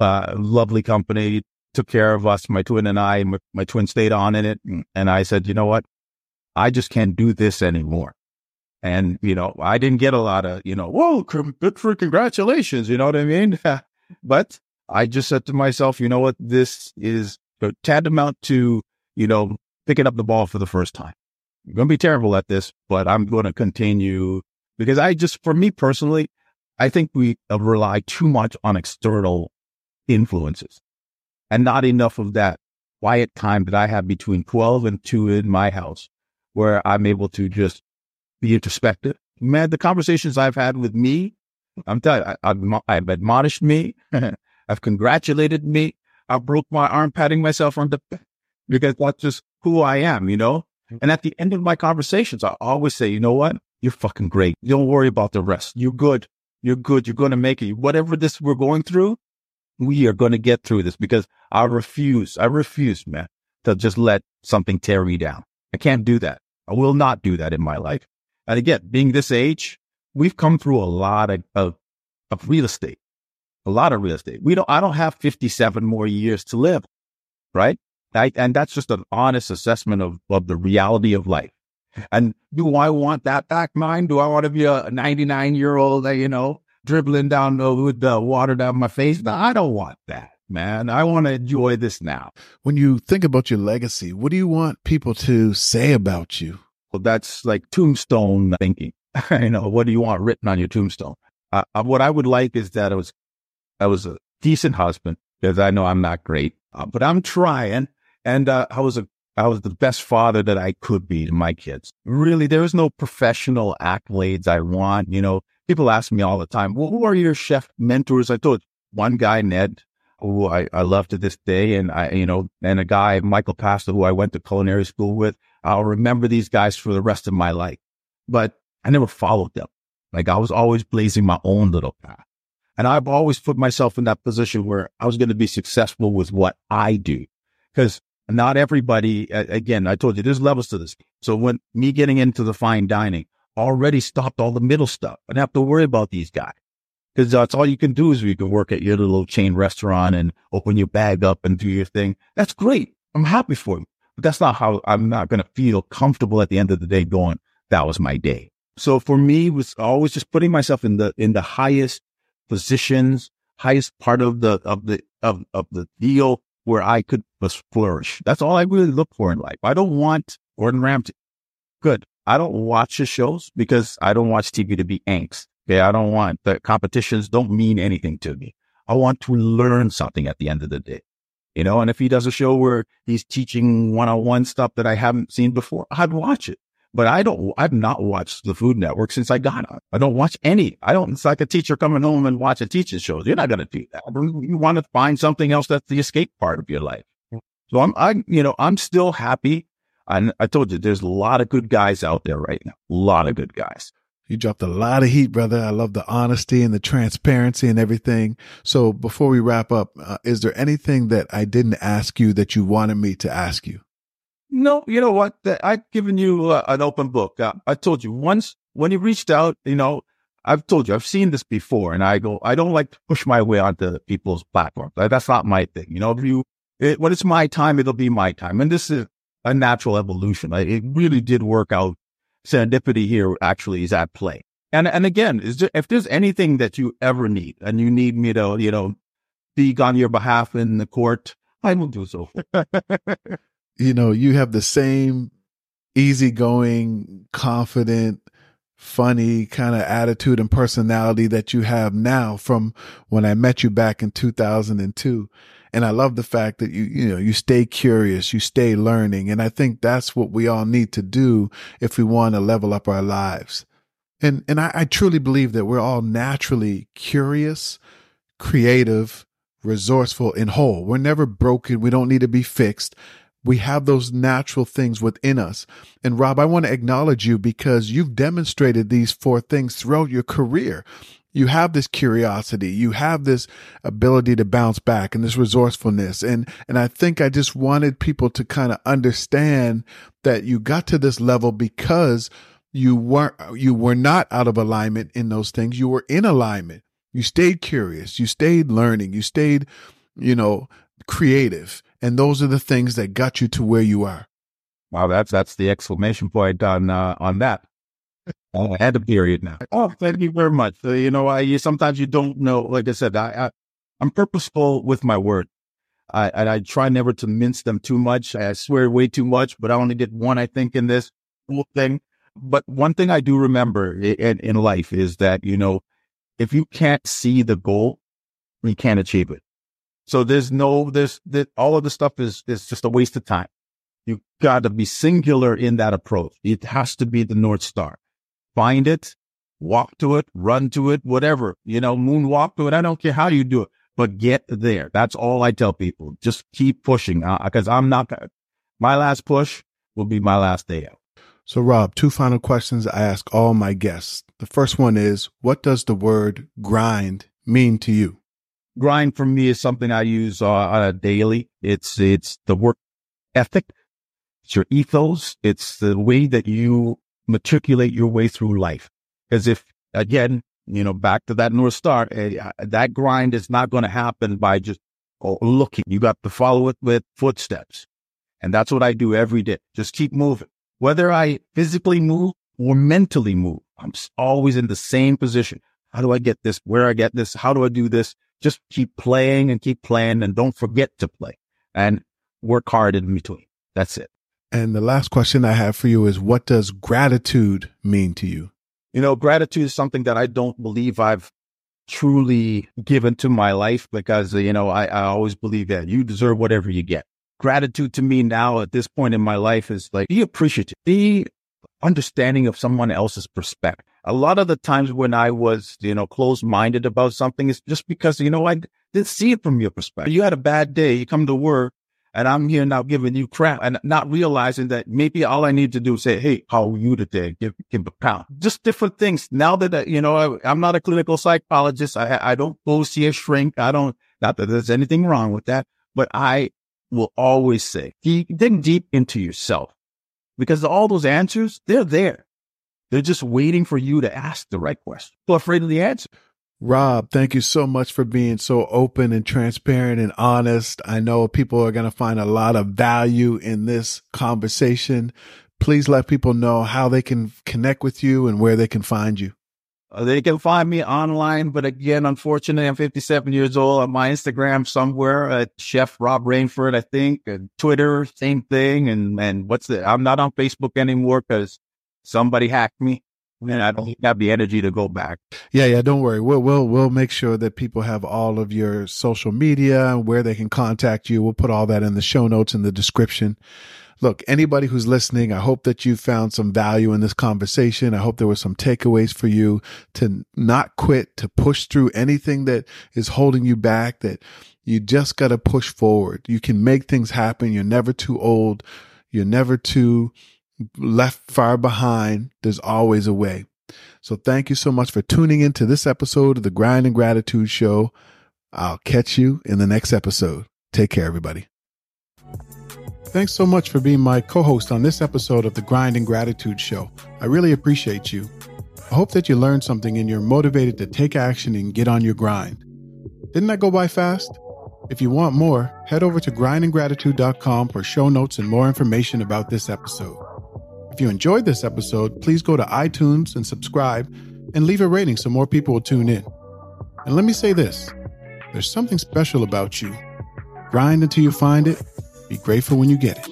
lovely company, took care of us, my twin and I, my twin stayed on in it. And I said, you know what? I just can't do this anymore. And, I didn't get a lot of, whoa, good for congratulations. You know what I mean? But I just said to myself, you know what? This is tantamount to, picking up the ball for the first time. I'm going to be terrible at this, but I'm going to continue because for me personally, I think we rely too much on external influences and not enough of that quiet time that I have between 12 and 2 in my house where I'm able to just be introspective. Man, the conversations I've had with me I'm telling you, I've admonished me. I've congratulated me. I broke my arm patting myself on the back because that's just who I am, you know? And at the end of my conversations, I always say, you know what? You're fucking great. Don't worry about the rest. You're good. You're good. You're going to make it. Whatever this we're going through, we are going to get through this because I refuse, man, to just let something tear me down. I can't do that. I will not do that in my life. And again, being this age, we've come through a lot of real estate, a lot of real estate. I don't have 57 more years to live, right? And that's just an honest assessment of the reality of life. And do I want that back, mine? Do I want to be a 99-year-old, dribbling down with the water down my face? No, I don't want that, man. I want to enjoy this now. When you think about your legacy, what do you want people to say about you? Well, that's like tombstone thinking. What do you want written on your tombstone? What I would like is that I was a decent husband, because I know I'm not great, but I'm trying. And I was the best father that I could be to my kids. Really, there was no professional accolades I want. People ask me all the time, well, who are your chef mentors? I told one guy, Ned, who I love to this day. And and a guy, Michael Pasta, who I went to culinary school with. I'll remember these guys for the rest of my life, but I never followed them. Like I was always blazing my own little path. And I've always put myself in that position where I was going to be successful with what I do. Because not everybody, again, I told you, there's levels to this. So when me getting into the fine dining already stopped all the middle stuff. I didn't have to worry about these guys. Because that's all you can do is you can work at your little chain restaurant and open your bag up and do your thing. That's great. I'm happy for you. But that's not how I'm not going to feel comfortable at the end of the day going, that was my day. So for me, it was always just putting myself in the highest positions, highest part of the deal where I could flourish. That's all I really look for in life. I don't want Gordon Ramsay. Good. I don't watch the shows because I don't watch TV to be angst. Okay. I don't want the competitions don't mean anything to me. I want to learn something at the end of the day, and if he does a show where he's teaching one-on-one stuff that I haven't seen before, I'd watch it. But I've not watched the Food Network since I got on. I don't watch any. It's like a teacher coming home and watching teaching shows. You're not going to do that. You want to find something else that's the escape part of your life. So I'm still happy. And I told you, there's a lot of good guys out there right now. A lot of good guys. You dropped a lot of heat, brother. I love the honesty and the transparency and everything. So before we wrap up, is there anything that I didn't ask you that you wanted me to ask you? No, you know what? I've given you an open book. I told you once when you reached out, I've told you, I've seen this before, and I don't like to push my way onto people's platforms. That's not my thing. When it's my time, it'll be my time. And this is a natural evolution. It really did work out. Serendipity here actually is at play. And again, if there's anything that you ever need and you need me to, speak on your behalf in the court, I will do so. You have the same easygoing, confident, funny kind of attitude and personality that you have now from when I met you back in 2002. And I love the fact that you stay curious, you stay learning. And I think that's what we all need to do if we want to level up our lives. And I truly believe that we're all naturally curious, creative, resourceful, and whole. We're never broken. We don't need to be fixed. We have those natural things within us. And Rob, I want to acknowledge you because you've demonstrated these 4 things throughout your career. You have this curiosity, you have this ability to bounce back and this resourcefulness. And I think I just wanted people to kind of understand that you got to this level because you were not out of alignment in those things. You were in alignment. You stayed curious, you stayed learning, you stayed, creative. And those are the things that got you to where you are. Wow, that's the exclamation point on that. I had a period now. Oh, thank you very much. Sometimes you don't know. Like I said, I'm purposeful with my word. And I try never to mince them too much. I swear way too much, but I only did one, I think, in this whole thing. But one thing I do remember in life is that, if you can't see the goal, you can't achieve it. So all of the stuff is just a waste of time. You got to be singular in that approach. It has to be the North Star. Find it, walk to it, run to it, whatever, moonwalk to it. I don't care how you do it, but get there. That's all I tell people. Just keep pushing, because my last push will be my last day out. So Rob, 2 final questions I ask all my guests. The first one is, what does the word grind mean to you? Grind for me is something I use on a daily. It's the work ethic. It's your ethos. It's the way that you matriculate your way through life. Because if, again, back to that North Star, that grind is not going to happen by just looking. You got to follow it with footsteps. And that's what I do every day. Just keep moving. Whether I physically move or mentally move, I'm always in the same position. How do I get this? Where I get this? How do I do this? Just keep playing and don't forget to play and work hard in between. That's it. And the last question I have for you is, what does gratitude mean to you? Gratitude is something that I don't believe I've truly given to my life because, I always believe that you deserve whatever you get. Gratitude to me now at this point in my life is like, be appreciative, be understanding of someone else's perspective. A lot of the times when I was, closed-minded about something, it's just because, I didn't see it from your perspective. You had a bad day, you come to work, and I'm here now giving you crap and not realizing that maybe all I need to do is say, hey, how are you today? Give a pound. Just different things. Now that, I'm not a clinical psychologist. I don't go see a shrink. Not that there's anything wrong with that, but I will always say, dig deep into yourself because all those answers, they're there. They're just waiting for you to ask the right question. People are afraid of the answer. Rob, thank you so much for being so open and transparent and honest. I know people are going to find a lot of value in this conversation. Please let people know how they can connect with you and where they can find you. They can find me online, but again, unfortunately, I'm 57 years old. On my Instagram somewhere at Chef Rob Rainford, I think. And Twitter, same thing. And I'm not on Facebook anymore because somebody hacked me. And I don't have the energy to go back. Yeah. Don't worry. We'll make sure that people have all of your social media, where they can contact you. We'll put all that in the show notes in the description. Look, anybody who's listening, I hope that you found some value in this conversation. I hope there were some takeaways for you to not quit, to push through anything that is holding you back, that you just got to push forward. You can make things happen. You're never too old. You're never too left far behind. There's always a way. So thank you so much for tuning into this episode of the Grind and Gratitude Show. I'll catch you in the next episode. Take care, everybody. Thanks so much for being my co-host on this episode of the Grind and Gratitude Show. I really appreciate you. I hope that you learned something and you're motivated to take action and get on your grind. Didn't that go by fast? If you want more, head over to grindandgratitude.com for show notes and more information about this episode. If you enjoyed this episode, please go to iTunes and subscribe and leave a rating so more people will tune in. And let me say this, there's something special about you. Grind until you find it. Be grateful when you get it.